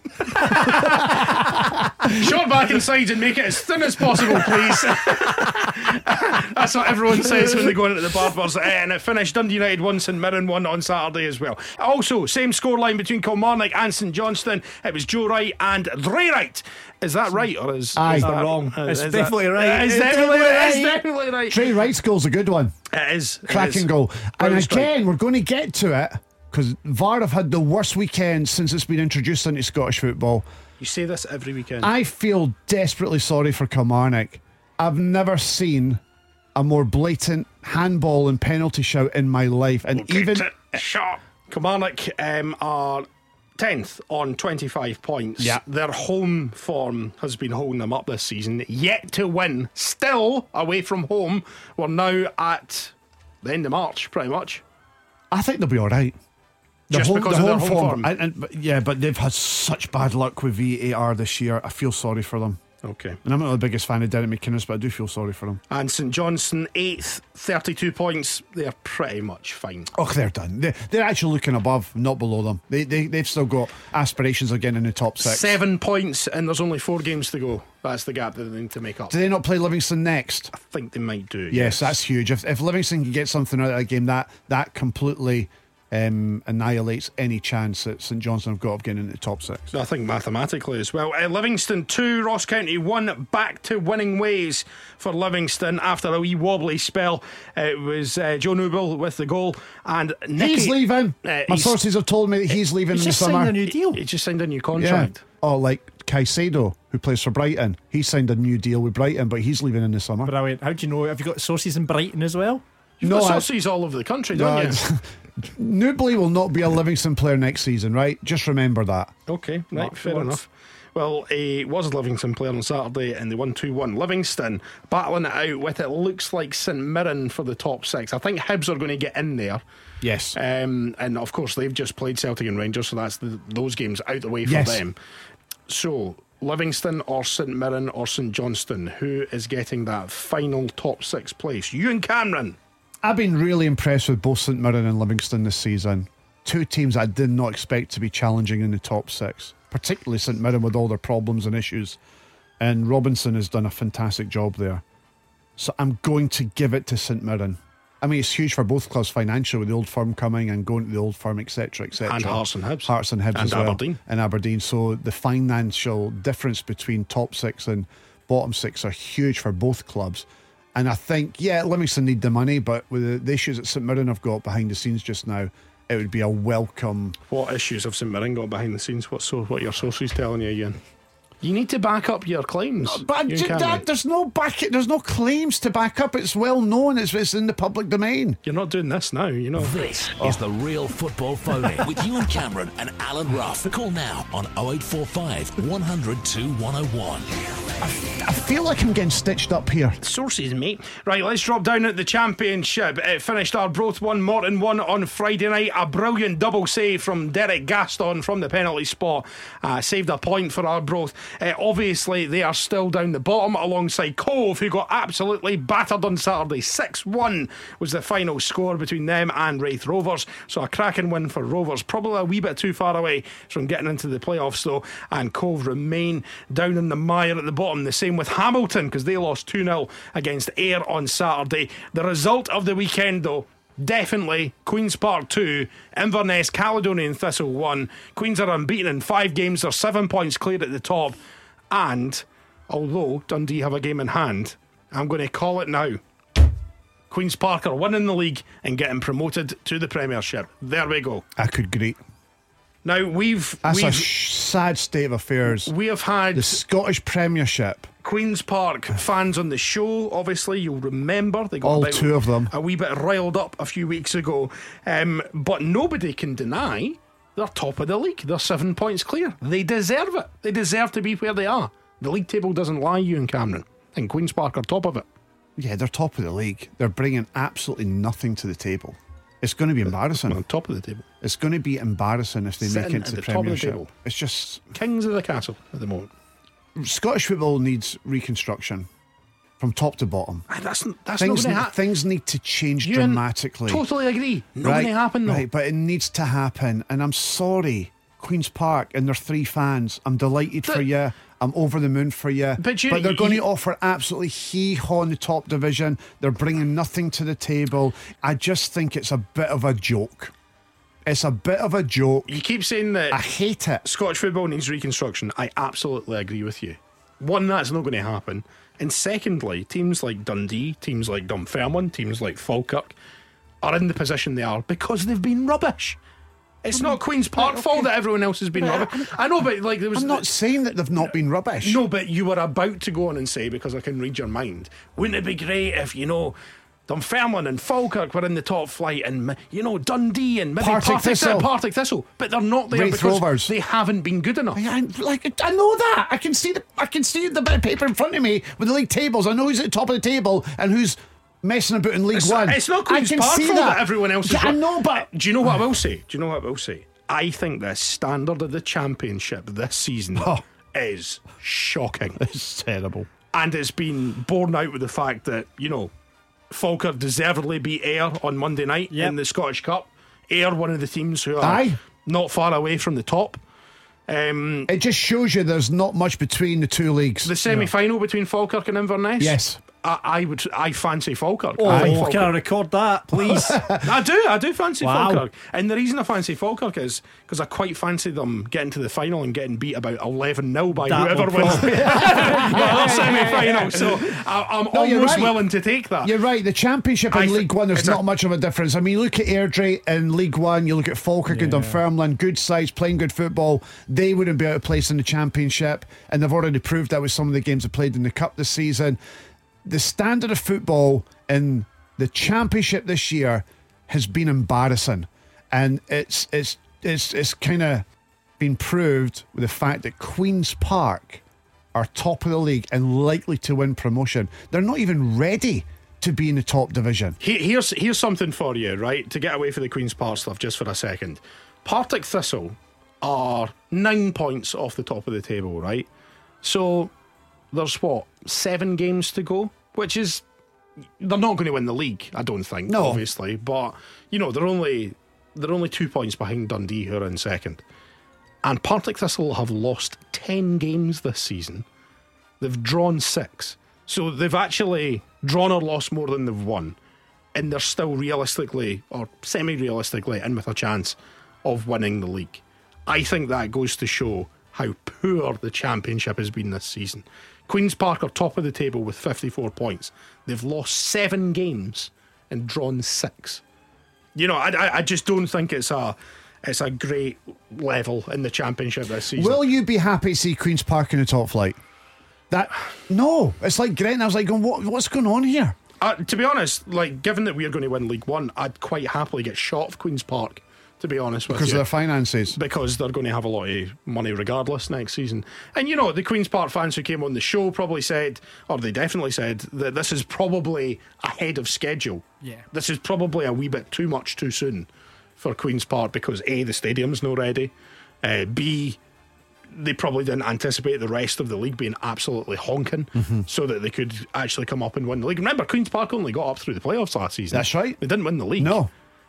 Speaker 4: Short back and sides and make it as thin as possible, please. That's what everyone says when they go into the barbers. And it finished Dundee United 1, St Mirren 1 on Saturday as well. Also, same scoreline between Kilmarnock and St Johnstone. It was Joe Wright and Dre Wright. Is that right, or is that
Speaker 6: wrong? It's definitely right.
Speaker 4: It's definitely right.
Speaker 5: Trey Wright's goal's a good one.
Speaker 4: It is.
Speaker 5: Cracking goal. And
Speaker 4: Brilliant
Speaker 5: again, we're going to get to it because VAR have had the worst weekend since it's been introduced into Scottish football.
Speaker 4: You say this every weekend.
Speaker 5: I feel desperately sorry for Kilmarnock. I've never seen a more blatant handball and penalty shout in my life. And
Speaker 4: shot. Kilmarnock are 10th on 25 points.
Speaker 5: Yeah.
Speaker 4: Their home form has been holding them up this season. Yet to win. Still away from home. We're now at the end of March, pretty much.
Speaker 5: I think they'll be all right.
Speaker 4: Just because of their home form.
Speaker 5: But they've had such bad luck with VAR this year. I feel sorry for them.
Speaker 4: Okay.
Speaker 5: And I'm not the biggest fan of Derek McInnes, but I do feel sorry for them.
Speaker 4: And St Johnstone 8th, 32 points. They're pretty much fine.
Speaker 5: Oh, they're done. They're actually looking above, not below them. They've still got aspirations of getting in the top 6.
Speaker 4: 7 points, and there's only 4 games to go. That's the gap that they need to make up.
Speaker 5: Do they not play Livingston next?
Speaker 4: I think they might do.
Speaker 5: Yes, that's huge. If Livingston can get something out of that game, that completely annihilates any chance that St Johnstone have got of getting into the top 6.
Speaker 4: I think mathematically as well. Livingston 2, Ross County 1. Back to winning ways for Livingston after a wee wobbly spell. It was Joe Newell with the goal, and Nicky,
Speaker 5: he's leaving. My sources have told me that he's leaving in the summer.
Speaker 6: Signed a new deal.
Speaker 4: He just signed a new contract.
Speaker 5: Yeah. Oh, like Caicedo, who plays for Brighton. He signed a new deal with Brighton, but he's leaving in the summer.
Speaker 6: Brilliant. How do you know? Have you got sources in Brighton as well?
Speaker 4: You've got sources all over the country, don't you?
Speaker 5: Newbley will not be a Livingston player next season, right? Just remember that.
Speaker 4: Okay, right, fair enough. Well, he was a Livingston player on Saturday and they won 2-1. Livingston battling it out with, it looks like, St Mirren for the top 6. I think Hibs are going to get in there.
Speaker 5: Yes.
Speaker 4: And of course they've just played Celtic and Rangers, so that's those games out the way for them. So Livingston or St Mirren or St Johnstone, who is getting that final top 6 place? You and Cameron.
Speaker 5: I've been really impressed with both St Mirren and Livingston this season. Two teams I did not expect to be challenging in the top 6, particularly St Mirren with all their problems and issues. And Robinson has done a fantastic job there. So I'm going to give it to St Mirren. I mean, it's huge for both clubs financially, with the Old Firm coming and going to the Old Firm, etc., etc.
Speaker 4: And Hearts and Hibs.
Speaker 5: Hearts and Hibs
Speaker 4: and
Speaker 5: as well.
Speaker 4: Aberdeen.
Speaker 5: And Aberdeen. So the financial difference between top 6 and bottom 6 are huge for both clubs. And I think, Livingston need the money, but with the issues that St Mirren have got behind the scenes just now, it would be a welcome.
Speaker 4: What issues have St Mirren got behind the scenes? What your sources telling you, Ian? You need to back up your claims.
Speaker 5: But there's no claims to back up. It's well known. It's in the public domain.
Speaker 4: You're not doing this now, you know.
Speaker 3: This is the Real Football Phone-In with Ewan Cameron and Alan Ruff. Call now on 0845 100 2101.
Speaker 5: I feel like I'm getting stitched up here.
Speaker 4: Sources, mate. Right, let's drop down at the Championship. It finished Arbroath 1, Morton 1 on Friday night. A brilliant double save from Derek Gaston from the penalty spot. Saved a point for Arbroath. Obviously, they are still down the bottom alongside Cove, who got absolutely battered on Saturday. 6-1 was the final score between them and Raith Rovers. So a cracking win for Rovers. Probably a wee bit too far away from getting into the playoffs, though. And Cove remain down in the mire at the bottom. The same with Hamilton, because they lost 2-0 against Ayr on Saturday. The result of the weekend, though, definitely Queen's Park 2, Inverness, Caledonian Thistle 1. Queens are unbeaten in 5 games. They're 7 points clear at the top. And although Dundee have a game in hand, I'm going to call it now. Queen's Park are winning the league and getting promoted to the Premiership. There we go.
Speaker 5: I could agree.
Speaker 4: Now
Speaker 5: that's a sad state of affairs.
Speaker 4: We have had
Speaker 5: the Scottish Premiership.
Speaker 4: Queen's Park fans on the show. Obviously, you'll remember they got
Speaker 5: all 2 of them
Speaker 4: a wee bit riled up a few weeks ago. But nobody can deny they're top of the league. They're 7 points clear. They deserve it. They deserve to be where they are. The league table doesn't lie, you and Cameron. And Queen's Park are top of it.
Speaker 5: Yeah, they're top of the league. They're bringing absolutely nothing to the table. It's going to be embarrassing.
Speaker 4: On top of the table.
Speaker 5: It's going to be embarrassing if they make it to the Premiership. It's just
Speaker 4: kings of the castle at the moment.
Speaker 5: Scottish football needs reconstruction from top to bottom.
Speaker 4: That's not going to happen.
Speaker 5: Things need to change dramatically.
Speaker 4: Totally agree. Not going to happen though.
Speaker 5: Right, but it needs to happen. And I'm sorry, Queen's Park and their 3 fans. I'm delighted for you. I'm over the moon for you. But they're going to offer absolutely hee-haw in the top division. They're bringing nothing to the table. I just think it's a bit of a joke. It's a bit of a joke.
Speaker 4: You keep saying that
Speaker 5: I hate it.
Speaker 4: Scottish football needs reconstruction. I absolutely agree with you. One, that's not going to happen. And secondly, teams like Dundee, teams like Dunfermline, teams like Falkirk are in the position they are because they've been rubbish. It's not Queen's Park fault that everyone else has been rubbish. I know, but like there was.
Speaker 5: I'm not saying that they've not been rubbish.
Speaker 4: No, but you were about to go on and say, because I can read your mind, wouldn't it be great if, Dunfermline and Falkirk were in the top flight, and Dundee and maybe Partick Thistle, but they're not there because
Speaker 5: Rovers.
Speaker 4: They haven't been good enough.
Speaker 5: I know that. I can see the bit of paper in front of me with the league tables. I know who's at the top of the table and who's messing about in League One.
Speaker 4: It's not Queen's Park fault that everyone else is.
Speaker 5: I know, but
Speaker 4: do you know what I will say? I think the standard of the Championship this season is shocking.
Speaker 5: It's terrible,
Speaker 4: and it's been borne out with the fact that Falkirk deservedly beat Ayr on Monday night in the Scottish Cup. Ayr, one of the teams who are not far away from the top.
Speaker 5: It just shows you there's not much between the 2 leagues.
Speaker 4: The semi-final between Falkirk and Inverness.
Speaker 5: Yes.
Speaker 4: I fancy Falkirk.
Speaker 6: Can I record that, please?
Speaker 4: I do fancy Falkirk. And the reason I fancy Falkirk is because I quite fancy them getting to the final and getting beat about 11-0 by whoever wins the semi-final. So I'm almost willing to take that.
Speaker 5: You're right. The Championship and League One, there's not much of a difference. I mean, you look at Airdrie in League One, you look at Falkirk and Dunfermline, good sides, playing good football. They wouldn't be out of place in the Championship, and they've already proved that with some of the games they played in the Cup this season. The standard of football in the Championship this year has been embarrassing, and it's kind of been proved with the fact that Queen's Park are top of the league and likely to win promotion. They're not even ready to be in the top division.
Speaker 4: Here's something for you, right? To get away from the Queen's Park stuff just for a second. Partick Thistle are 9 points off the top of the table, right? So there's 7 games to go, which is, they're not going to win the league, I don't think, obviously, but they're only 2 points behind Dundee, who are in second. And Partick Thistle have lost 10 games this season. They've drawn 6, so they've actually drawn or lost more than they've won, and they're still realistically or semi-realistically in with a chance of winning the league. I think that goes to show how poor the Championship has been this season. Queen's Park are top of the table with 54 points. They've lost 7 games and drawn 6. I just don't think it's a great level in the Championship this season.
Speaker 5: Will you be happy to see Queen's Park in the top flight? No, it's like Gretna. I was like, what's going on here?
Speaker 4: To be honest, given that we're going to win League One, I'd quite happily get shot of Queen's Park, to be honest with you.
Speaker 5: Because of their finances.
Speaker 4: Because they're going to have a lot of money regardless next season. And the Queen's Park fans who came on the show probably said, or they definitely said, that this is probably ahead of schedule.
Speaker 6: Yeah.
Speaker 4: This is probably a wee bit too much too soon for Queen's Park because A, the stadium's not ready, B, they probably didn't anticipate the rest of the league being absolutely honking so that they could actually come up and win the league. Remember, Queen's Park only got up through the playoffs last season.
Speaker 5: That's right.
Speaker 4: They didn't win the league.
Speaker 5: No.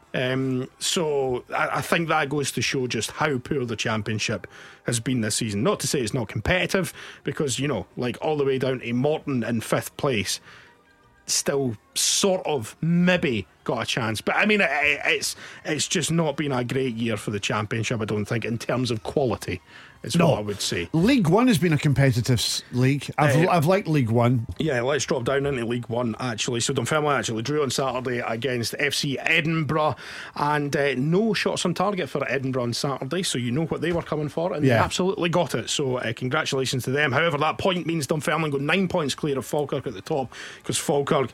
Speaker 4: So I think that goes to show just how poor the Championship has been this season. Not to say it's not competitive, because all the way down to Morton in 5th place, still sort of maybe got a chance. But I mean, it's just not been a great year for the Championship, I don't think, in terms of quality. Is what I would say.
Speaker 5: League One has been a competitive league. I've liked League One.
Speaker 4: Yeah, let's drop down into League One actually. So Dunfermline actually drew on Saturday against FC Edinburgh, and no shots on target for Edinburgh on Saturday, so you know what they were coming for, and they absolutely got it. So congratulations to them. However, that point means Dunfermline go 9 points clear of Falkirk at the top, because Falkirk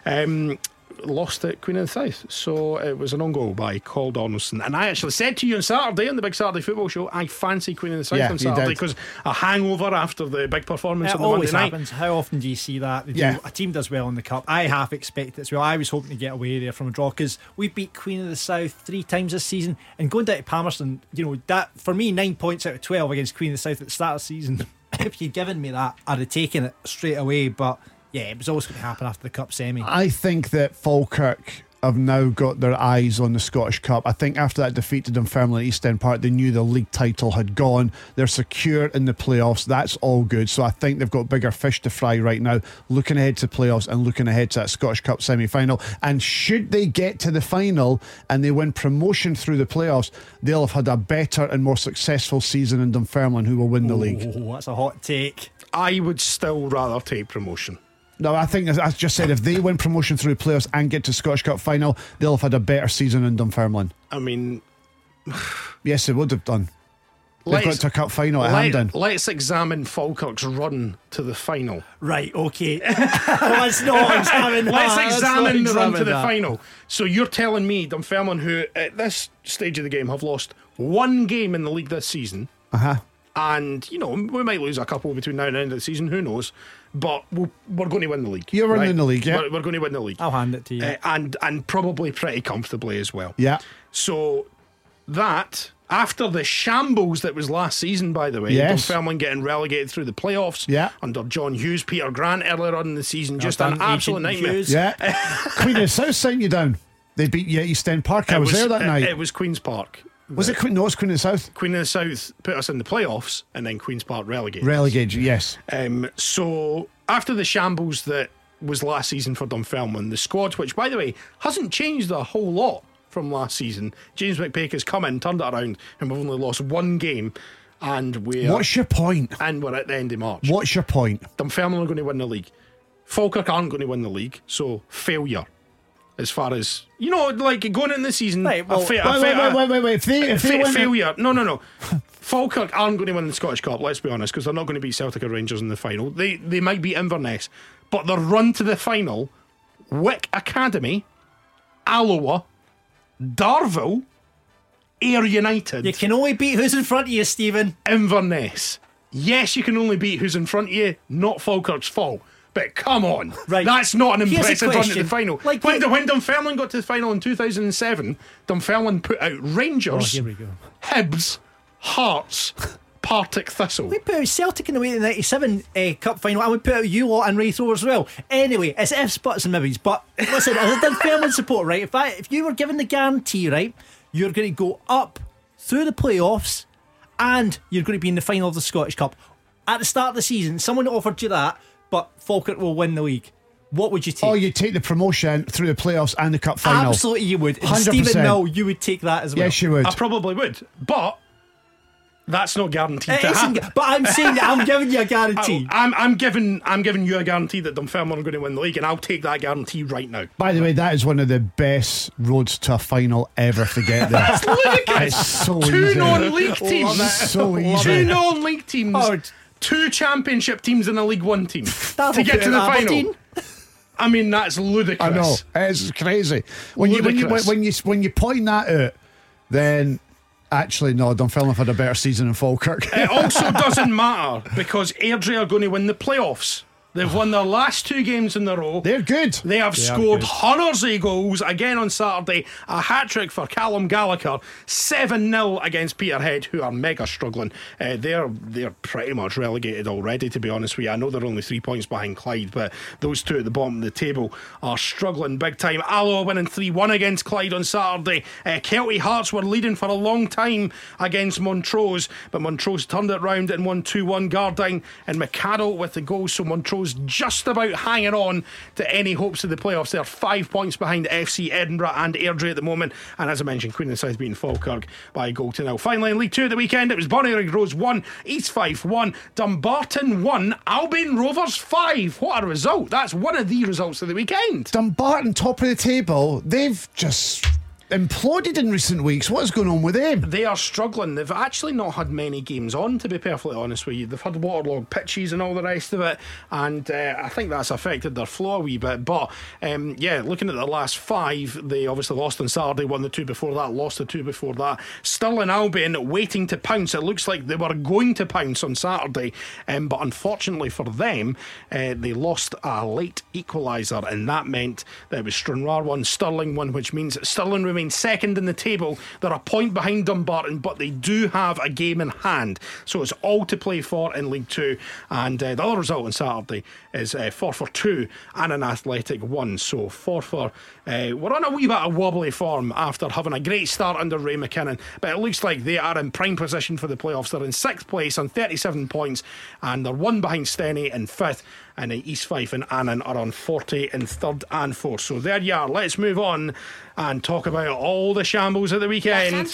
Speaker 4: lost at Queen of the South. So it was an own goal by Cole Donaldson. And I actually said to you on Saturday on the Big Saturday Football Show, I fancy Queen of the South on Saturday, because a hangover after the big performance on the Monday night.
Speaker 6: Happens. How often do you see that? A team does well in the Cup. I half expect it as well. I was hoping to get away there from a draw, because we beat Queen of the South 3 times this season, and going down to Palmerston, that for me, 9 points out of 12 against Queen of the South at the start of the season. If you'd given me that, I'd have taken it straight away. But yeah, it was always going to happen after the Cup semi.
Speaker 5: I think that Falkirk have now got their eyes on the Scottish Cup. I think after that defeat to Dunfermline at East End Park, they knew the league title had gone. They're secure in the playoffs. That's all good. So I think they've got bigger fish to fry right now, looking ahead to playoffs and looking ahead to that Scottish Cup semi-final. And should they get to the final and they win promotion through the playoffs, they'll have had a better and more successful season in Dunfermline, who will win the league.
Speaker 6: That's a hot take.
Speaker 4: I would still rather take promotion.
Speaker 5: No, I think, as I just said, if they win promotion through playoffs and get to Scottish Cup final, they'll have had a better season in Dunfermline.
Speaker 4: I mean,
Speaker 5: yes, they would have done. They've got to a cup final at Hampden.
Speaker 4: Let's examine Falkirk's run to the final.
Speaker 6: Right, okay. Let's not examine that.
Speaker 4: Let's examine the run to the final. So you're telling me Dunfermline, who at this stage of the game have lost 1 game in the league this season, and we might lose a couple between now and the end of the season, who knows, but we're going to win the league.
Speaker 5: You're winning the league, yeah.
Speaker 4: We're going to win the league.
Speaker 6: I'll hand it to you.
Speaker 4: And probably pretty comfortably as well.
Speaker 5: Yeah.
Speaker 4: So that, after the shambles that was last season, by the way, Dunfermline getting relegated through the playoffs under John Hughes, Peter Grant earlier on in the season, just an absolute nightmare.
Speaker 6: Hughes.
Speaker 5: Yeah. Queen of the South sent you down. They beat you at East End Park. I was there that night.
Speaker 4: It was Queen's Park.
Speaker 5: Was it Queen? No, it's Queen of the South.
Speaker 4: Queen of the South put us in the playoffs, and then Queen's Park relegated.
Speaker 5: Relegated, yes.
Speaker 4: So after the shambles that was last season for Dunfermline. The squad, which by the way hasn't changed a whole lot from last season. James McPake has come in, turned it around, and we've only lost one game. And
Speaker 5: what's your point?
Speaker 4: And we're at the end of March.
Speaker 5: What's your point?
Speaker 4: Dunfermline are going to win the league. Falkirk aren't going to win the league, so failure. As far as like going in the season,
Speaker 5: right, well, wait.
Speaker 4: Failure. No. Falkirk aren't going to win the Scottish Cup. Let's be honest, because they're not going to beat Celtic or Rangers in the final. They might beat Inverness, but the run to the final: Wick Academy, Alloa, Darvel, Ayr United.
Speaker 6: You can only beat who's in front of you, Stephen.
Speaker 4: Inverness. Yes, you can only beat who's in front of you. Not Falkirk's fault. But come on, right. That's not an impressive run at the final. Like when Dunfermline got to the final in 2007, Dunfermline put out Rangers,
Speaker 6: here we go.
Speaker 4: Hibs, Hearts, Partick Thistle.
Speaker 6: We put out Celtic in the way to the 97 Cup final, and we put out you lot and Wraith Rovers as well. Anyway, it's ifs, buts and maybes. But listen, as a Dunfermline support, right, if you were given the guarantee, right, you're going to go up through the playoffs and you're going to be in the final of the Scottish Cup. At the start of the season, someone offered you that, but Falkirk will win the league. What would you take?
Speaker 5: Oh, you'd take the promotion through the playoffs and the cup final.
Speaker 6: Absolutely you would. And Stephen Mill, you would take that as well.
Speaker 5: Yes, you would.
Speaker 4: I probably would. But that's not guaranteed to happen.
Speaker 6: But I'm saying that I'm giving you a guarantee.
Speaker 4: I'm giving you a guarantee that Dunfermline are going to win the league, and I'll take that guarantee right now.
Speaker 5: By the way, that is one of the best roads to a final ever to get there.
Speaker 4: That's ludicrous.
Speaker 5: It's so
Speaker 4: Two
Speaker 5: easy.
Speaker 4: non-league teams.
Speaker 5: So easy.
Speaker 4: Two non-league teams. Two championship teams and a League One team to get to the final. I mean, that's ludicrous.
Speaker 5: I know, it's crazy. When you point that out, then actually no, Dunfermline have had a better season than Falkirk.
Speaker 4: It also doesn't matter because Airdrie are going to win the playoffs. They've won their last two games in a row.
Speaker 5: They're good.
Speaker 4: They have scored hundreds of goals again on Saturday. A hat-trick for Callum Gallagher. 7-0 against Peterhead, who are mega struggling. They're pretty much relegated already, to be honest with you. I know they're only 3 points behind Clyde, but those two at the bottom of the table are struggling big time. Alloa winning 3-1 against Clyde on Saturday. Kelty Hearts were leading for a long time against Montrose, but Montrose turned it round and won 2-1. Gardine and McCarroll with the goals, so Montrose just about hanging on to any hopes of the playoffs. They're 5 points behind FC Edinburgh and Airdrie at the moment, and as I mentioned, Queen of the South beating Falkirk by a goal to nil. Finally in League 2 at the weekend, it was Bonnyrigg Rose 1, East Fife 1, Dumbarton 1, Albion Rovers 5. What a result. That's one of the results of the weekend.
Speaker 5: Dumbarton top of the table. They've just imploded in recent weeks. What is going on with them?
Speaker 4: They are struggling. They've actually not had many games on, to be perfectly honest with you. They've had waterlogged pitches and all the rest of it, and I think that's affected their flow a wee bit. But looking at the last 5, they obviously lost on Saturday, won the 2 before that, lost the 2 before that. Stirling Albion waiting to pounce. It looks like they were going to pounce on Saturday, but unfortunately for them, they lost a late equaliser, and that meant that it was Stranraer 1, Stirling 1, which means that Stirling remain second in the table. They're a point behind Dumbarton, but they do have a game in hand, so it's all to play for in League 2. And the other result on Saturday is Forfar 2 and an Athletic 1. So Forfar we're on a wee bit of wobbly form after having a great start under Ray McKinnon, but it looks like they are in prime position for the playoffs. They're in 6th place on 37 points, and they're 1 behind Steny in 5th, and East Fife and Annan are on 40 in 3rd and 4th. So there you are. Let's move on and talk about all the shambles of the weekend.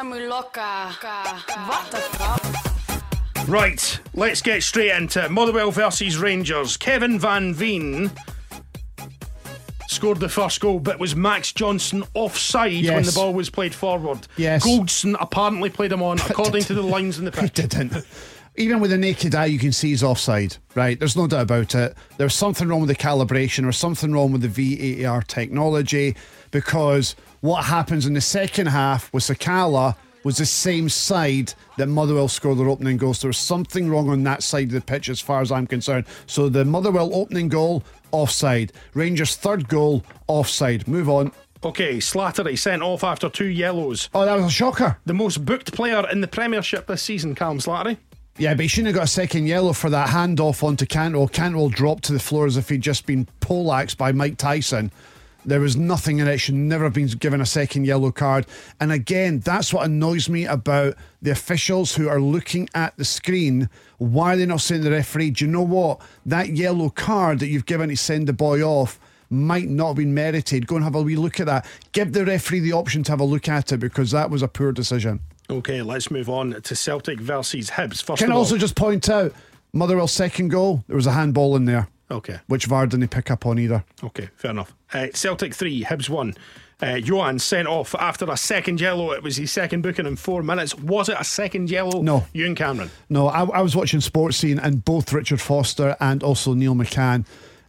Speaker 4: Right, let's get straight into Motherwell versus Rangers. Kevin Van Veen scored the first goal, but was Max Johnson offside when the ball was played forward?
Speaker 5: Yes.
Speaker 4: Goldson apparently played him on according to the lines in the pitch.
Speaker 5: He didn't. Even with the naked eye, you can see he's offside, right? There's no doubt about it. There's something wrong with the calibration, or something wrong with the VAR technology, because what happens in the second half with Sakala was the same side that Motherwell scored their opening goal. So there's something wrong on that side of the pitch as far as I'm concerned. So the Motherwell opening goal, offside. Rangers' third goal, offside. Move on.
Speaker 4: Okay, Slattery sent off after 2 yellows.
Speaker 5: Oh, that was a shocker.
Speaker 4: The most booked player in the Premiership this season, Callum Slattery.
Speaker 5: Yeah, but he shouldn't have got a second yellow for that handoff onto Cantwell. Cantwell dropped to the floor as if he'd just been poleaxed by Mike Tyson. There was nothing in it. Should never have been given a second yellow card. And again, that's what annoys me about the officials who are looking at the screen. Why are they not saying to the referee, do you know what? That yellow card that you've given to send the boy off might not have been merited. Go and have a wee look at that. Give the referee the option to have a look at it, because that was a poor decision.
Speaker 4: Okay, let's move on to Celtic versus Hibs. First
Speaker 5: Can
Speaker 4: of
Speaker 5: I also
Speaker 4: all,
Speaker 5: just point out, Motherwell's second goal, there was a handball in there.
Speaker 4: Okay.
Speaker 5: Which VAR didn't pick up on either.
Speaker 4: Okay, fair enough. Celtic 3, Hibs 1. Johan sent off after a second yellow. It was his second booking in 4 minutes. Was it a second yellow?
Speaker 5: No.
Speaker 4: Ewan Cameron?
Speaker 5: No, I was watching Sports Scene, and both Richard Foster and also Neil McCann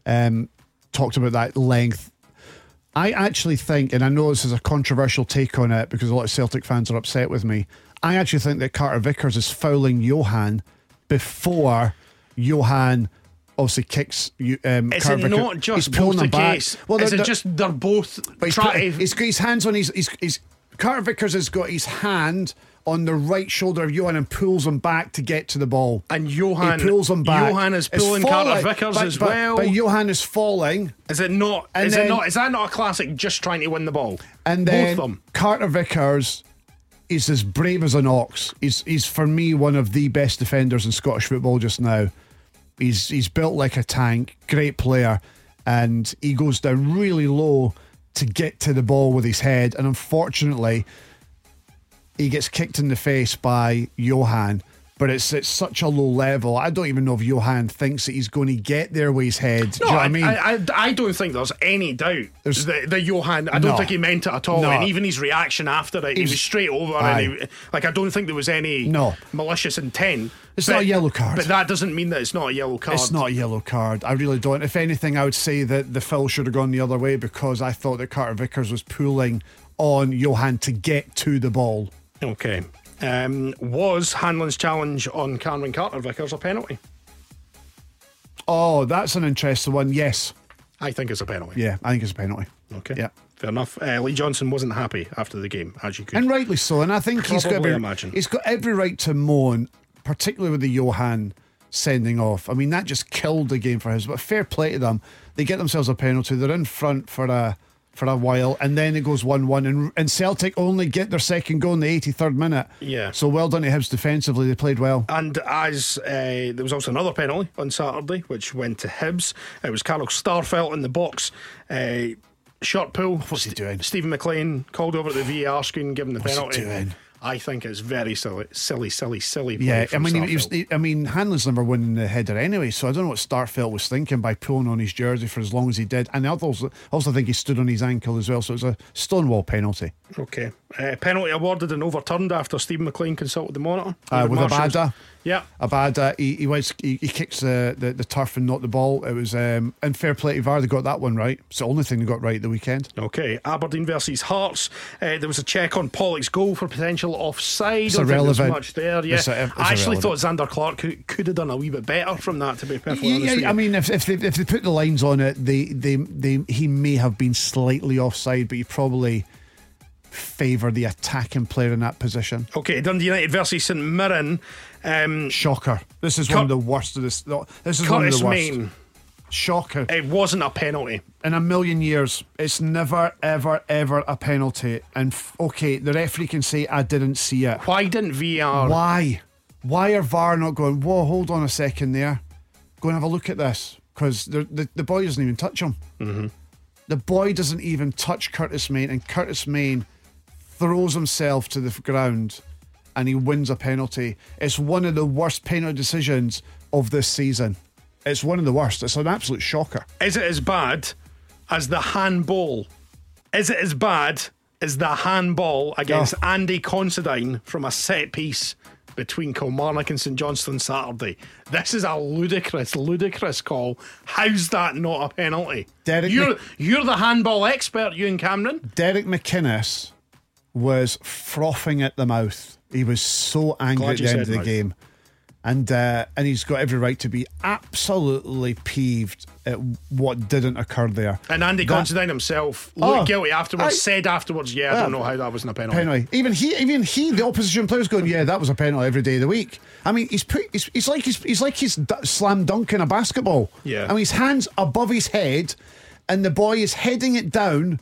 Speaker 5: talked about that length. I actually think, and I know this is a controversial take on it because a lot of Celtic fans are upset with me, I actually think that Carter Vickers is fouling Johan before Johan obviously kicks
Speaker 4: Is
Speaker 5: Carter
Speaker 4: it
Speaker 5: Vickers.
Speaker 4: not just
Speaker 5: He's pulling
Speaker 4: both the
Speaker 5: them back.
Speaker 4: case?
Speaker 5: Well,
Speaker 4: is it just they're both trying to...
Speaker 5: He's got his hands on his Carter Vickers has got his hand on the right shoulder of Johan and pulls him back to get to the ball.
Speaker 4: And Johan,
Speaker 5: he pulls him back.
Speaker 4: Johan is
Speaker 5: It's
Speaker 4: pulling
Speaker 5: falling,
Speaker 4: Carter Vickers as well.
Speaker 5: But Johan is falling.
Speaker 4: Is it not?
Speaker 5: And
Speaker 4: Is
Speaker 5: then-
Speaker 4: it not? Is that not a classic? Just trying to win the ball.
Speaker 5: And
Speaker 4: both
Speaker 5: then
Speaker 4: of them.
Speaker 5: Carter Vickers is as brave as an ox. He's for me one of the best defenders in Scottish football just now. He's built like a tank, great player, and he goes down really low to get to the ball with his head, and unfortunately he gets kicked in the face by Johan. But it's at such a low level. I don't even know if Johan thinks that he's going to get there with his head. Do you know what I mean?
Speaker 4: I don't think there's any doubt that Johan. I don't
Speaker 5: No.
Speaker 4: think he meant it at all.
Speaker 5: No.
Speaker 4: And even his reaction after it, he was straight over.
Speaker 5: Aye.
Speaker 4: And I don't think there was any malicious intent.
Speaker 5: It's not a yellow card.
Speaker 4: But that doesn't mean that it's not a yellow card.
Speaker 5: It's not a yellow card. I really don't. If anything, I would say that the foul should have gone the other way, because I thought that Carter Vickers was pulling on Johan to get to the ball.
Speaker 4: Okay. Was Hanlon's challenge on Cameron Carter Vickers a penalty?
Speaker 5: Oh, that's an interesting one. Yes.
Speaker 4: I think it's a penalty.
Speaker 5: Yeah, I think it's a penalty.
Speaker 4: Okay.
Speaker 5: Yeah.
Speaker 4: Fair enough. Lee Johnson wasn't happy after the game, as you could.
Speaker 5: And rightly so. And I think he's got every right to moan, particularly with the Johan sending off. I mean, that just killed the game for him. But fair play to them. They get themselves a penalty. They're in front for a while, and then it goes 1-1, and Celtic only get their second goal in the 83rd minute.
Speaker 4: Yeah.
Speaker 5: So well done to Hibs defensively. They played well.
Speaker 4: And as there was also another penalty on Saturday, which went to Hibs. It was Carl Starfelt in the box. Shot pull.
Speaker 5: What's he doing?
Speaker 4: Stephen McLean called over at the VAR screen, given the
Speaker 5: What's
Speaker 4: penalty.
Speaker 5: he doing?
Speaker 4: I think it's very silly play.
Speaker 5: Yeah,
Speaker 4: from Starfelt.
Speaker 5: Hanlon's never winning the header anyway, so I don't know what Starfelt was thinking by pulling on his jersey for as long as he did. And I also think he stood on his ankle as well, so it was a stonewall penalty.
Speaker 4: Okay. Penalty awarded and overturned after Stephen McLean consulted the monitor.
Speaker 5: With Abada.
Speaker 4: Yeah.
Speaker 5: Abada, he kicks the turf and not the ball. It was and fair play to VAR, they got that one right. It's the only thing they got right the weekend.
Speaker 4: Okay, Aberdeen versus Hearts. There was a check on Pollock's goal for potential offside.
Speaker 5: It's
Speaker 4: I don't think
Speaker 5: irrelevant.
Speaker 4: there's much there. Yeah,
Speaker 5: It's
Speaker 4: I actually
Speaker 5: irrelevant.
Speaker 4: thought Xander Clark could have done a wee bit better from that, to be perfectly honest with you.
Speaker 5: I mean, if they put the lines on it, he may have been slightly offside, but you probably favour the attacking player in that position.
Speaker 4: Okay, Dundee United versus St Mirren.
Speaker 5: Shocker. This is one of the worst of this. This is one of
Speaker 4: Curtis
Speaker 5: the worst.
Speaker 4: Main.
Speaker 5: Shocker.
Speaker 4: It wasn't a penalty.
Speaker 5: In a million years, it's never, ever, ever a penalty. And okay, the referee can say, I didn't see it.
Speaker 4: Why didn't VAR?
Speaker 5: Why? Why are VAR not going, whoa, hold on a second there. Go and have a look at this. Because the boy doesn't even touch him. Mm-hmm. The boy doesn't even touch Curtis Main, and Curtis Main throws himself to the ground and he wins a penalty. It's one of the worst penalty decisions of this season. It's one of the worst. It's an absolute shocker.
Speaker 4: Is it as bad as the handball? Is it as bad as the handball against Andy Considine from a set piece between Kilmarnock and St Johnstone Saturday? This is a ludicrous call. How's that not a penalty? You're the handball expert, Ewan Cameron.
Speaker 5: Derek McInnes was frothing at the mouth. He was so angry at the end of the game. And he's got every right to be absolutely peeved at what didn't occur there.
Speaker 4: And Andy Considine himself looked guilty afterwards, said afterwards, I don't know how that wasn't a penalty.
Speaker 5: Even he, the opposition player's going, yeah, that was a penalty every day of the week. I mean, he's like he's slam dunking a basketball.
Speaker 4: Yeah.
Speaker 5: I mean, his hands above his head, and the boy is heading it down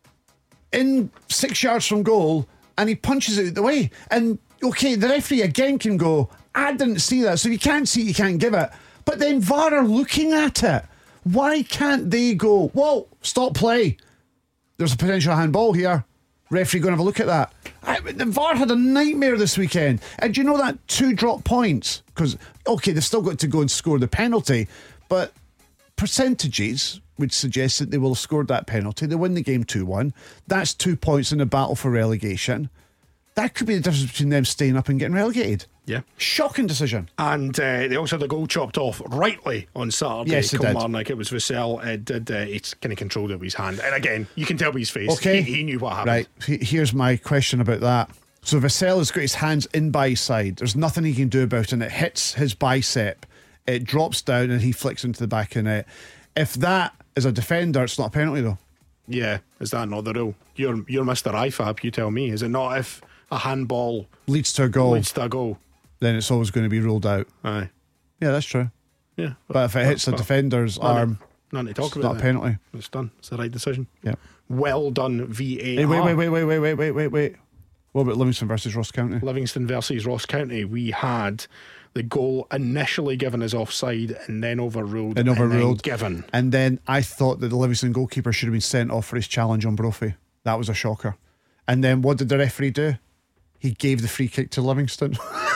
Speaker 5: in 6 yards from goal, and he punches it out the way. And okay, the referee again can go, I didn't see that. So if you can't see it, you can't give it. But then VAR are looking at it. Why can't they go, whoa, stop play? There's a potential handball here. Referee going to have a look at that. The VAR had a nightmare this weekend. And do you know that 2 drop points? Because, okay, they've still got to go and score the penalty, but percentages would suggest that they will have scored that penalty. They win the game 2-1. That's 2 points in the battle for relegation. That could be the difference between them staying up and getting relegated.
Speaker 4: Yeah.
Speaker 5: Shocking decision.
Speaker 4: And they also had a goal chopped off rightly on Saturday.
Speaker 5: Yes, they did.
Speaker 4: Kilmarnock, it was Vassell. It's kind of controlled it with his hand. And again, you can tell by his face.
Speaker 5: Okay.
Speaker 4: He knew what happened.
Speaker 5: Right. Here's my question about that. So Vassell has got his hands in by his side. There's nothing he can do about it. And it hits his bicep. It drops down and he flicks into the back of the net. If that is a defender, it's not a penalty though.
Speaker 4: Yeah. Is that not the rule? You're Mr. IFAB, you tell me. Is it not if a handball
Speaker 5: leads to a goal, then it's always going to be ruled out?
Speaker 4: Aye.
Speaker 5: Yeah, that's true.
Speaker 4: Yeah.
Speaker 5: But if it hits a defender's arm,
Speaker 4: nothing to talk
Speaker 5: it's
Speaker 4: about.
Speaker 5: not a penalty.
Speaker 4: It's done. It's the right decision.
Speaker 5: Yeah.
Speaker 4: Well done, VAR.
Speaker 5: Hey, wait. What about Livingston versus Ross County?
Speaker 4: Livingston versus Ross County. We had the goal initially given as offside and then overruled. And then given.
Speaker 5: And then I thought that the Livingston goalkeeper should have been sent off for his challenge on Brophy. That was a shocker. And then what did the referee do? He gave the free kick to Livingston.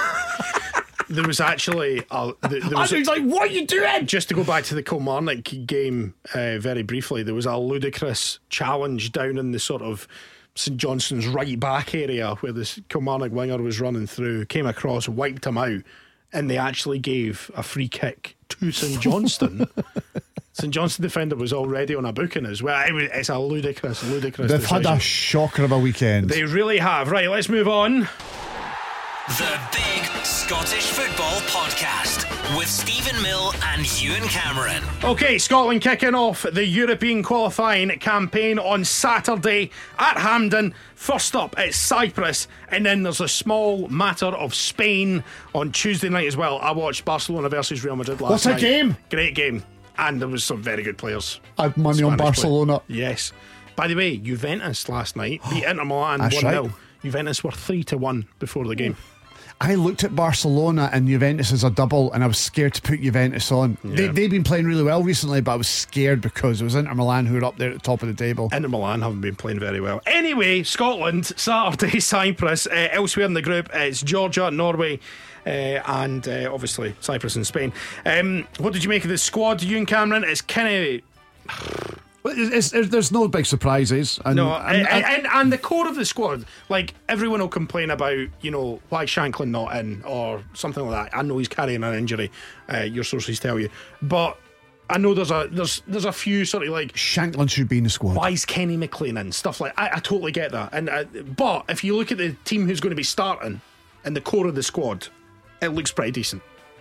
Speaker 4: There was actually
Speaker 5: he's like, what are you doing?
Speaker 4: Just to go back to the Kilmarnock game very briefly, there was a ludicrous challenge down in the sort of St Johnstone's right back area where this Kilmarnock winger was running through, came across, wiped him out, and they actually gave a free kick to St Johnstone. St Johnstone defender was already on a booking as well. It's a ludicrous
Speaker 5: They've
Speaker 4: decision.
Speaker 5: had a shocker of a weekend.
Speaker 4: They really have. Right, let's move on.
Speaker 7: The Big Scottish Football Podcast with Stephen Mill and Ewan Cameron.
Speaker 4: Okay, Scotland kicking off the European qualifying campaign on Saturday at Hampden. First up, it's Cyprus, and then there's a small matter of Spain on Tuesday night as well. I watched Barcelona versus Real Madrid last night.
Speaker 5: What a game!
Speaker 4: Great game. And there was some very good players.
Speaker 5: I had money on Barcelona.
Speaker 4: Yes. By the way, Juventus last night beat Inter Milan 1-0.
Speaker 5: Right.
Speaker 4: Juventus were 3-1 before the game.
Speaker 5: I looked at Barcelona and Juventus as a double, and I was scared to put Juventus on.
Speaker 4: Yeah.
Speaker 5: They've been playing really well recently, but I was scared because it was Inter Milan who were up there at the top of the table.
Speaker 4: Inter Milan haven't been playing very well. Anyway, Scotland, Saturday, Cyprus. Elsewhere in the group, it's Georgia, Norway, and obviously Cyprus and Spain. What did you make of the squad, Ewan Cameron? It's kind of...
Speaker 5: There's no big surprises. And
Speaker 4: the core of the squad, like everyone will complain about, why Shanklin not in or something like that. I know he's carrying an injury, your sources tell you, but I know there's a few sort of like
Speaker 5: Shanklin should be in the squad.
Speaker 4: Why is Kenny McLean in? Stuff like I totally get that. And but if you look at the team who's going to be starting and the core of the squad, it looks pretty decent.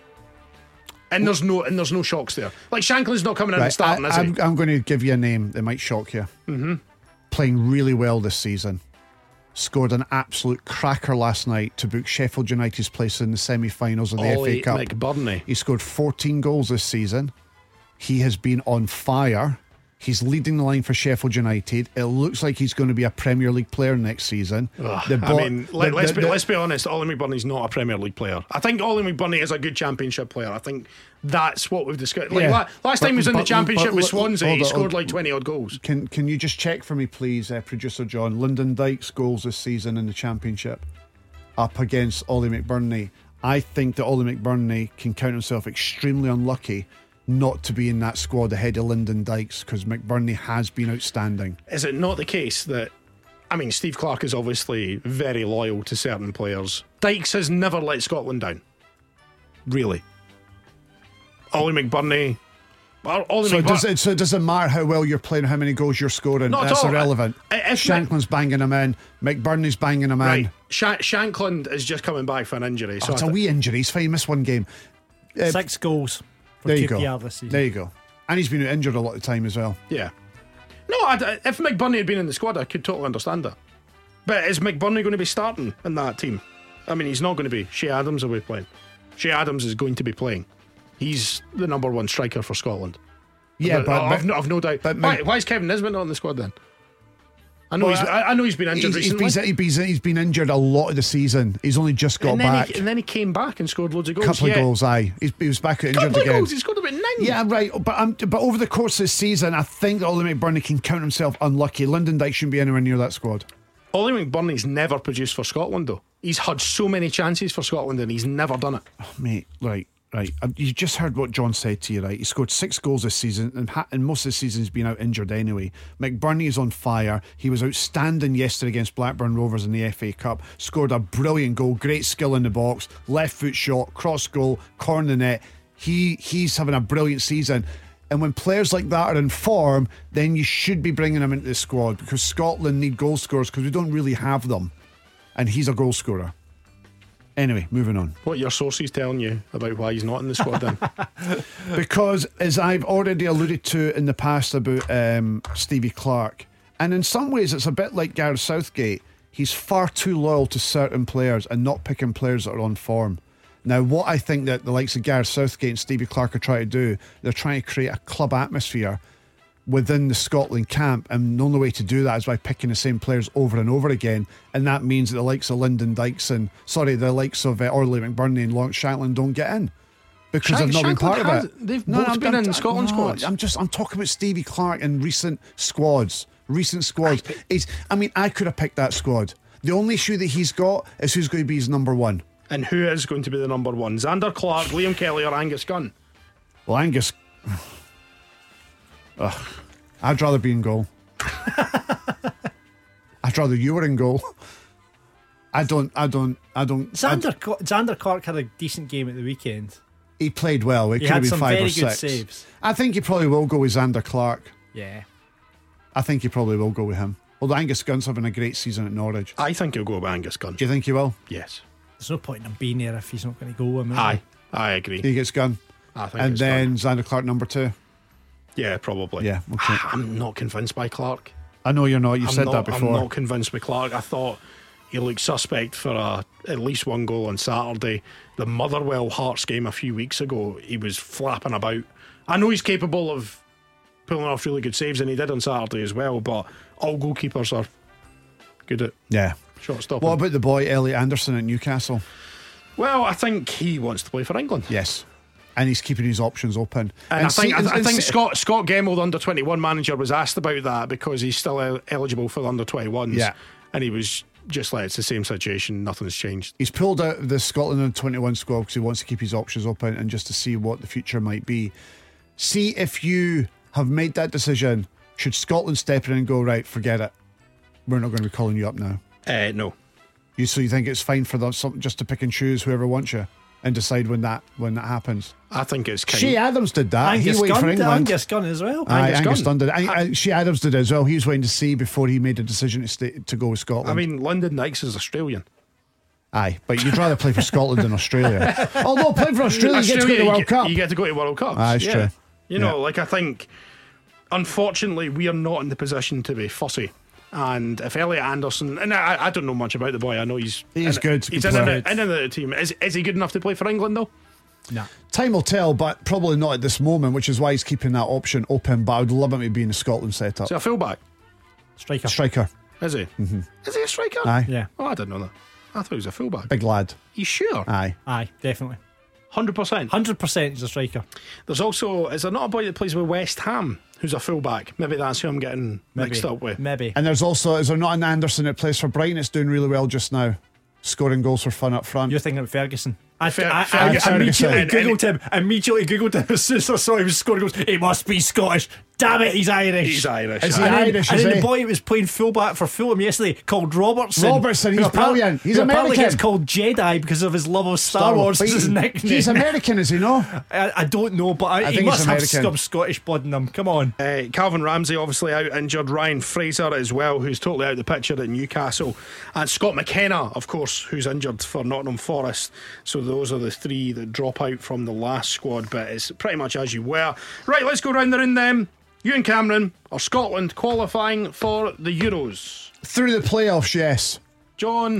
Speaker 4: And there's no shocks there. Like Shanklin's not coming in and starting, is he?
Speaker 5: I'm going to give you a name that might shock you. Mm-hmm. Playing really well this season. Scored an absolute cracker last night to book Sheffield United's place in the semi-finals of the FA Cup.
Speaker 4: McBurney.
Speaker 5: He scored 14 goals this season. He has been on fire. He's leading the line for Sheffield United. It looks like he's going to be a Premier League player next season.
Speaker 4: Let's be honest, Ollie McBurney's not a Premier League player. I think Ollie McBurney is a good Championship player. I think that's what we've discussed. Last time he was in the Championship with Swansea, he scored like 20 odd goals.
Speaker 5: Can you just check for me, please, producer John? Lyndon Dykes' goals this season in the Championship up against Ollie McBurney. I think that Ollie McBurney can count himself extremely unlucky not to be in that squad ahead of Lyndon Dykes, because McBurney has been outstanding.
Speaker 4: Is it not the case that, Steve Clarke is obviously very loyal to certain players. Dykes has never let Scotland down. Really. Ollie McBurney.
Speaker 5: So does it matter how well you're playing, how many goals you're scoring?
Speaker 4: Not
Speaker 5: That's
Speaker 4: at all.
Speaker 5: irrelevant. Shanklin's banging him in. McBurney's banging him in.
Speaker 4: Shankland is just coming back for an injury. So
Speaker 5: it's a wee injury. He's fine. He missed one game.
Speaker 6: 6 goals.
Speaker 5: There you go.
Speaker 6: This season.
Speaker 5: There you go. And he's been injured a lot of the time as well.
Speaker 4: Yeah. No, if McBurney had been in the squad, I could totally understand that. But is McBurney going to be starting in that team? He's not going to be. Shea Adams will be playing. Shea Adams is going to be playing. He's the number one striker for Scotland.
Speaker 5: Yeah,
Speaker 4: I've no doubt.
Speaker 5: But
Speaker 4: why is Kevin Nisbet not in the squad then? I know he's been injured recently.
Speaker 5: He's been injured a lot of the season. He's only just got back.
Speaker 4: And then he came back and scored loads of goals.
Speaker 5: Couple of goals, aye. He was back injured again.
Speaker 4: Goals. He scored about 9.
Speaker 5: Yeah, right. But over the course of the season, I think that Ollie McBurnie can count himself unlucky. Lyndon Dykes shouldn't be anywhere near that squad.
Speaker 4: Ollie McBurnie's never produced for Scotland, though. He's had so many chances for Scotland and he's never done it.
Speaker 5: Oh, mate, right. You just heard what John said to you, right? He scored 6 goals this season, and most of the season he's been out injured anyway. McBurnie is on fire. He was outstanding yesterday against Blackburn Rovers in the FA Cup. Scored a brilliant goal, great skill in the box, left foot shot, cross goal, corner the net. He's having a brilliant season. And when players like that are in form, then you should be bringing them into the squad, because Scotland need goal scorers, because we don't really have them. And he's a goal scorer. Anyway, moving on.
Speaker 4: What are your sources telling you about why he's not in the squad then?
Speaker 5: Because, as I've already alluded to in the past about Stevie Clarke, and in some ways it's a bit like Gareth Southgate, he's far too loyal to certain players and not picking players that are on form. Now, what I think that the likes of Gareth Southgate and Stevie Clarke are trying to do, they're trying to create a club atmosphere within the Scotland camp, and the only way to do that is by picking the same players over and over again, and that means that the likes of Lyndon Dykes and the likes of Ollie McBurnie and Lawrence Shankland don't get in because they've not been part of it.
Speaker 4: They've both been in Scotland squads.
Speaker 5: I'm talking about Stevie Clarke and recent squads. I could have picked that squad. The only issue that he's got is who's going to be his number one.
Speaker 4: And who is going to be the number one? Zander Clark, Liam Kelly or Angus Gunn?
Speaker 5: Well, Angus... I'd rather be in goal. I'd rather you were in goal. I don't.
Speaker 6: Zander Clark had a decent game at the weekend.
Speaker 5: He played well. It could have been 5 or 6.
Speaker 6: He had some very good saves.
Speaker 5: I think he probably will go with Zander Clark.
Speaker 6: Yeah.
Speaker 5: I think he probably will go with him. Although Angus Gunn's having a great season at Norwich.
Speaker 4: I think he'll go with Angus Gunn.
Speaker 5: Do you think he will?
Speaker 4: Yes.
Speaker 6: There's no point in him being there if he's not going to go with him.
Speaker 4: I agree.
Speaker 5: He gets Gunn.
Speaker 4: I think
Speaker 5: and then
Speaker 4: Gunn.
Speaker 5: Zander Clark number 2.
Speaker 4: Yeah, probably.
Speaker 5: Yeah, okay.
Speaker 4: I'm not convinced by Clark.
Speaker 5: I know you're not. You've said that before.
Speaker 4: I'm not convinced by Clark. I thought he looked suspect for at least 1 goal on Saturday. The Motherwell Hearts game a few weeks ago, he was flapping about. I know he's capable of pulling off really good saves, and he did on Saturday as well, but all goalkeepers are good at shot stopping.
Speaker 5: What about the boy Elliot Anderson at Newcastle?
Speaker 4: Well, I think he wants to play for England.
Speaker 5: Yes. And he's keeping his options open.
Speaker 4: And I think Scott Gemmell, the under-21 manager, was asked about that because he's still eligible for the under-21s.
Speaker 5: Yeah.
Speaker 4: And he was just like, it's the same situation, nothing's changed.
Speaker 5: He's pulled out of the Scotland under-21 squad because he wants to keep his options open and just to see what the future might be. See if you have made that decision. Should Scotland step in and go, right, forget it, we're not going to be calling you up now?
Speaker 4: No.
Speaker 5: So you think it's fine for them just to pick and choose whoever wants you and decide when that happens?
Speaker 4: I think it's kind
Speaker 5: Shea Adams did that.
Speaker 6: Angus
Speaker 5: he waited for England.
Speaker 6: Angus Gunn as well.
Speaker 5: Angus Gunn did it. Shea Adams did it as well. He was waiting to see before he made a decision to go with Scotland.
Speaker 4: I mean, Lyndon Dykes is Australian.
Speaker 5: Aye, but you'd rather play for Scotland than Australia. Although playing for Australia, you get to go to the World Cup.
Speaker 4: You get to go to World Cups.
Speaker 5: That's true.
Speaker 4: You know, I think, unfortunately, we are not in the position to be fussy. And if Elliot Anderson, and I don't know much about the boy, I know he's
Speaker 5: good.
Speaker 4: He's in the team. Is he good enough to play for England though?
Speaker 6: No.
Speaker 5: Time will tell, but probably not at this moment, which is why he's keeping that option open. But I would love him to be in the Scotland setup.
Speaker 4: Is he a fullback?
Speaker 5: Striker.
Speaker 4: Is he? Mm-hmm. Is he a striker?
Speaker 5: Aye.
Speaker 6: Yeah.
Speaker 4: Oh, I didn't know that. I thought he was a fullback.
Speaker 5: Big lad.
Speaker 4: You sure?
Speaker 5: Aye,
Speaker 6: definitely.
Speaker 4: 100%.
Speaker 6: 100% he's a striker.
Speaker 4: There's also, is there not a boy that plays with West Ham who's a fullback? Maybe that's who I'm getting mixed up with.
Speaker 6: Maybe.
Speaker 5: And there's also, is there not an Anderson that plays for Brighton that's doing really well just now, scoring goals for fun up front?
Speaker 6: You're thinking of Ferguson. I immediately googled him as soon as I saw he was scoring goals. He must be Scottish. Damn it, he's Irish.
Speaker 4: He's Irish.
Speaker 5: Is he Irish?
Speaker 6: And then the boy who was playing fullback for Fulham yesterday, called Robertson,
Speaker 5: he's brilliant. He's
Speaker 6: apparently
Speaker 5: American.
Speaker 6: gets called Jedi because of his love of Star Wars. Is his nickname.
Speaker 5: He's American, is he not?
Speaker 6: I don't know, but he must have some Scottish blood in him. Come on.
Speaker 4: Calvin Ramsey obviously out injured. Ryan Fraser as well, who's totally out of the picture at Newcastle, and Scott McKenna, of course, who's injured for Nottingham Forest. So those are the 3 that drop out from the last squad, but it's pretty much as you were. Right, let's go round the room then. You and Cameron, are Scotland qualifying for the Euros?
Speaker 5: Through the playoffs, yes.
Speaker 4: John?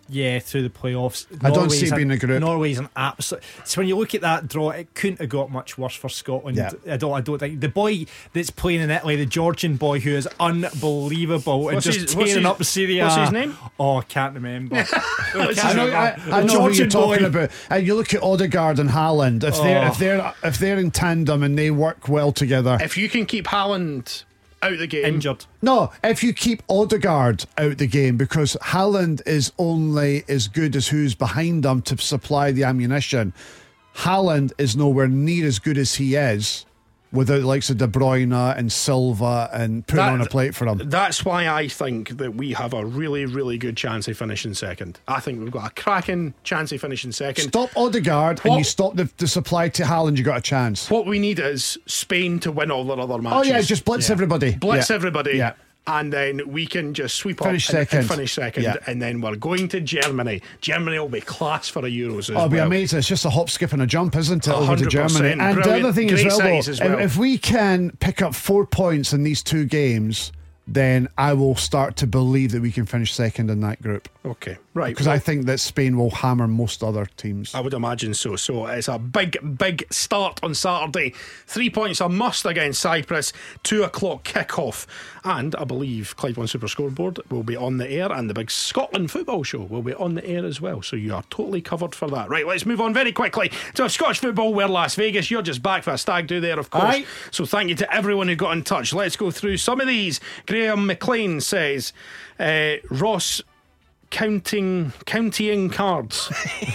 Speaker 6: Yeah, through the playoffs.
Speaker 5: I don't see it being a group.
Speaker 6: Norway's an absolute. So when you look at that draw, it couldn't have got much worse for Scotland.
Speaker 5: Yeah.
Speaker 6: I don't think the boy that's playing in Italy, the Georgian boy who is unbelievable and just tearing up Syria.
Speaker 4: What's his name?
Speaker 6: Oh, I can't remember.
Speaker 5: I know who you're talking about. And you look at Odegaard and Haaland. If they're in tandem and they work well together.
Speaker 4: If you can keep Haaland out the game,
Speaker 6: Injured.
Speaker 5: No, if you keep Odegaard out the game, because Haaland is only as good as who's behind him to supply the ammunition. Haaland is nowhere near as good as he is without the likes of De Bruyne and Silva and putting on a plate for him.
Speaker 4: That's why I think that we have a really, really good chance of finishing second. I think we've got a cracking chance of finishing second.
Speaker 5: Stop Odegaard and you stop the supply to Haaland, you got a chance.
Speaker 4: What we need is Spain to win all their other matches.
Speaker 5: Oh yeah, just blitz everybody.
Speaker 4: Blitz everybody.
Speaker 5: Yeah.
Speaker 4: And then we can just sweep
Speaker 5: finish
Speaker 4: up
Speaker 5: second.
Speaker 4: and finish second.
Speaker 5: Yeah.
Speaker 4: And then we're going to Germany. Germany will be class for a Euros as well.
Speaker 5: It'll be amazing. It's just a hop, skip and a jump, isn't it, over to
Speaker 4: 100%.
Speaker 5: Germany? And the
Speaker 4: Brilliant.
Speaker 5: other thing
Speaker 4: Great
Speaker 5: as well,
Speaker 4: size as well.
Speaker 5: if we can pick up 4 points in these two games, then I will start to believe that we can finish second in that group.
Speaker 4: Okay, right.
Speaker 5: Because I think that Spain will hammer most other teams.
Speaker 4: I would imagine so. So it's a big start on Saturday. 3 points a must against Cyprus. 2:00 kickoff. And I believe Clyde One Super Scoreboard will be on the air, and the big Scotland football show will be on the air as well. So you are totally covered for that. Right, let's move on very quickly to Scottish football. We're Las Vegas. You're just back for a stag do there, of course.
Speaker 6: Aye.
Speaker 4: So thank you to everyone who got in touch. Let's go through some of these. Graham McLean says, Ross countying cards.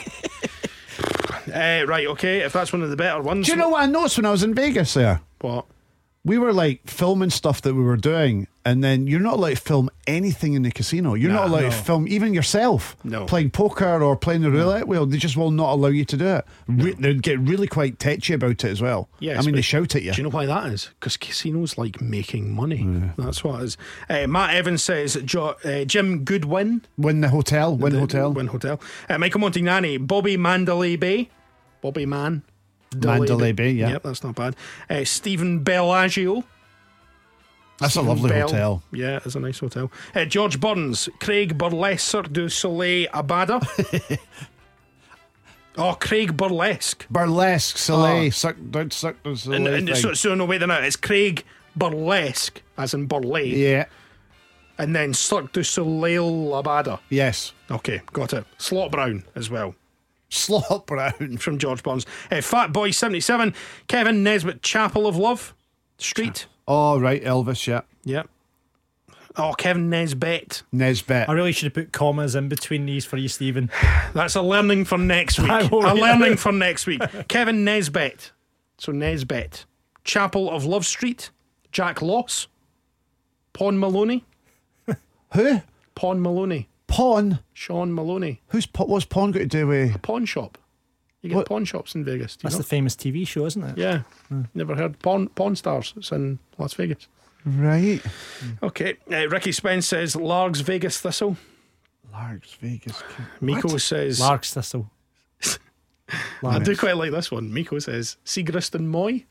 Speaker 4: Right, okay, if that's one of the better ones.
Speaker 5: Do you know what I noticed when I was in Vegas there?
Speaker 4: What?
Speaker 5: We were like filming stuff that we were doing, and then you're not allowed to film anything in the casino. You're not allowed to film even yourself playing poker or playing the roulette wheel. They just will not allow you to do it. They'd get really quite tetchy about it as well.
Speaker 4: Yes,
Speaker 5: I mean, they shout at you.
Speaker 4: Do you know why that is? Because casinos like making money. That's what it is. Matt Evans says Jim Goodwin
Speaker 5: Win the hotel.
Speaker 4: Win Hotel. Michael Montagnani, Bobby Mandalay Bay. Bobby Mandalay Bay, yeah. Yep, that's not bad. Stephen Bellagio.
Speaker 5: That's a lovely hotel.
Speaker 4: Yeah, it's a nice hotel. George Burns, Craig Burlesque du Soleil Abada. Craig Burlesque.
Speaker 5: Burlesque, Soleil, suck du Soleil.
Speaker 4: So no, wait a minute. It's Craig Burlesque, as in Burleigh.
Speaker 5: Yeah.
Speaker 4: And then Cirque du Soleil Abada.
Speaker 5: Yes.
Speaker 4: Okay, got it. Slot Brown as well.
Speaker 5: Slot Brown.
Speaker 4: From George Burns. Fat Boy 77, Kevin Nesbitt, Chapel of Love Street.
Speaker 5: Oh, right, Elvis, yeah.
Speaker 4: Yep. Oh, Kevin Nesbitt.
Speaker 5: Nesbitt.
Speaker 6: I really should have put commas in between these for you, Stephen.
Speaker 4: That's a learning for next week. Learning for next week. Kevin Nesbitt. So Nesbitt. Chapel of Love Street. Jack Loss. Pawn Maloney.
Speaker 5: Who?
Speaker 4: Pawn Maloney.
Speaker 5: Pawn?
Speaker 4: Sean Maloney.
Speaker 5: What's Pawn got to do with?
Speaker 4: A pawn shop. You get pawn shops in Vegas.
Speaker 6: That's the famous TV show, isn't it?
Speaker 4: Yeah. Never heard. Pawn Stars. It's in Las Vegas.
Speaker 5: Right.
Speaker 4: Okay. Ricky Spence says Largs Vegas Thistle.
Speaker 5: Largs Vegas.
Speaker 4: Miko says
Speaker 6: Largs Thistle.
Speaker 4: I do quite like this one. Miko says Segrist and Moy.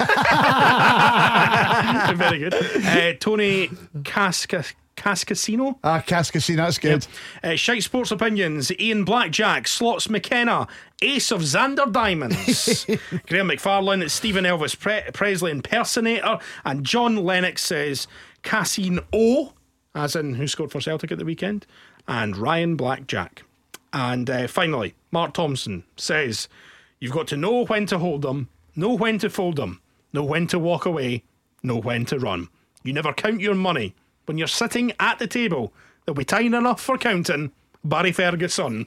Speaker 4: Very good. Tony Cascasino.
Speaker 5: Cascasino, that's good.
Speaker 4: Yep. Shite Sports Opinions, Ian Blackjack, Slots McKenna, Ace of Xander Diamonds, Graham McFarlane, Stephen Elvis Presley impersonator, and John Lennox says Cassine O, as in who scored for Celtic at the weekend, and Ryan Blackjack. And finally, Mark Thompson says you've got to know when to hold them, know when to fold them, know when to walk away, know when to run. You never count your money. When you're sitting at the table, there'll be time enough for counting. Barry Ferguson.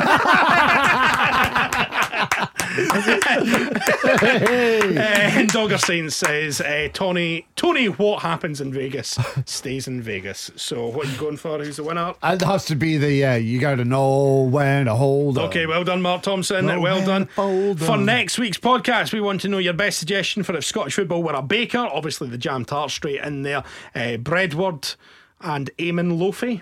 Speaker 4: And Doggerstein says Tony, what happens in Vegas stays in Vegas. So what are you going for? Who's the winner?
Speaker 5: It has to be you got to know when to hold.
Speaker 4: Okay, well done, Mark Thompson. Well done. For next week's podcast, we want to know your best suggestion for if Scottish football were a baker. Obviously, the jam tart straight in there. Breadward and Eamon Loafy.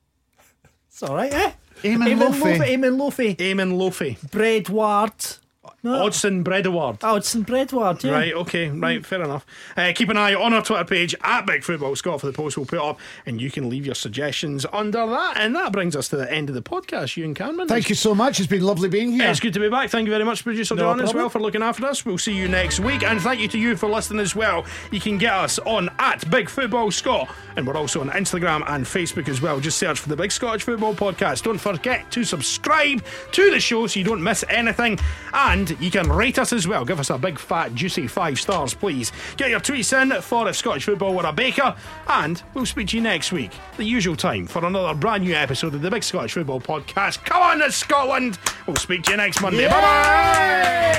Speaker 6: It's all right, eh?
Speaker 5: Eamon Loafy.
Speaker 6: Eamon Loafy.
Speaker 4: Eamon Loafy.
Speaker 6: Breadward.
Speaker 4: Odson Bredeward.
Speaker 6: Odson Bredeward, yeah.
Speaker 4: Right, okay, right, fair enough. Keep an eye on our Twitter page at Big Football Scott for the post we'll put up, and you can leave your suggestions under that. And that brings us to the end of the podcast. Ewan Cameron.
Speaker 5: Thank you so much. It's been lovely being here.
Speaker 4: It's good to be back. Thank you very much, producer John, as well, for looking after us. We'll see you next week, and thank you to you for listening as well. You can get us on at Big Football Scott, and we're also on Instagram and Facebook as well. Just search for the Big Scottish Football Podcast. Don't forget to subscribe to the show so you don't miss anything, and you can rate us as well. Give us a big fat juicy 5 stars, please. Get your tweets in for If Scottish Football Were a Baker, and we'll speak to you next week, the usual time, for another brand new episode of the Big Scottish Football Podcast. Come on, it's Scotland. We'll speak to you next Monday. Bye bye.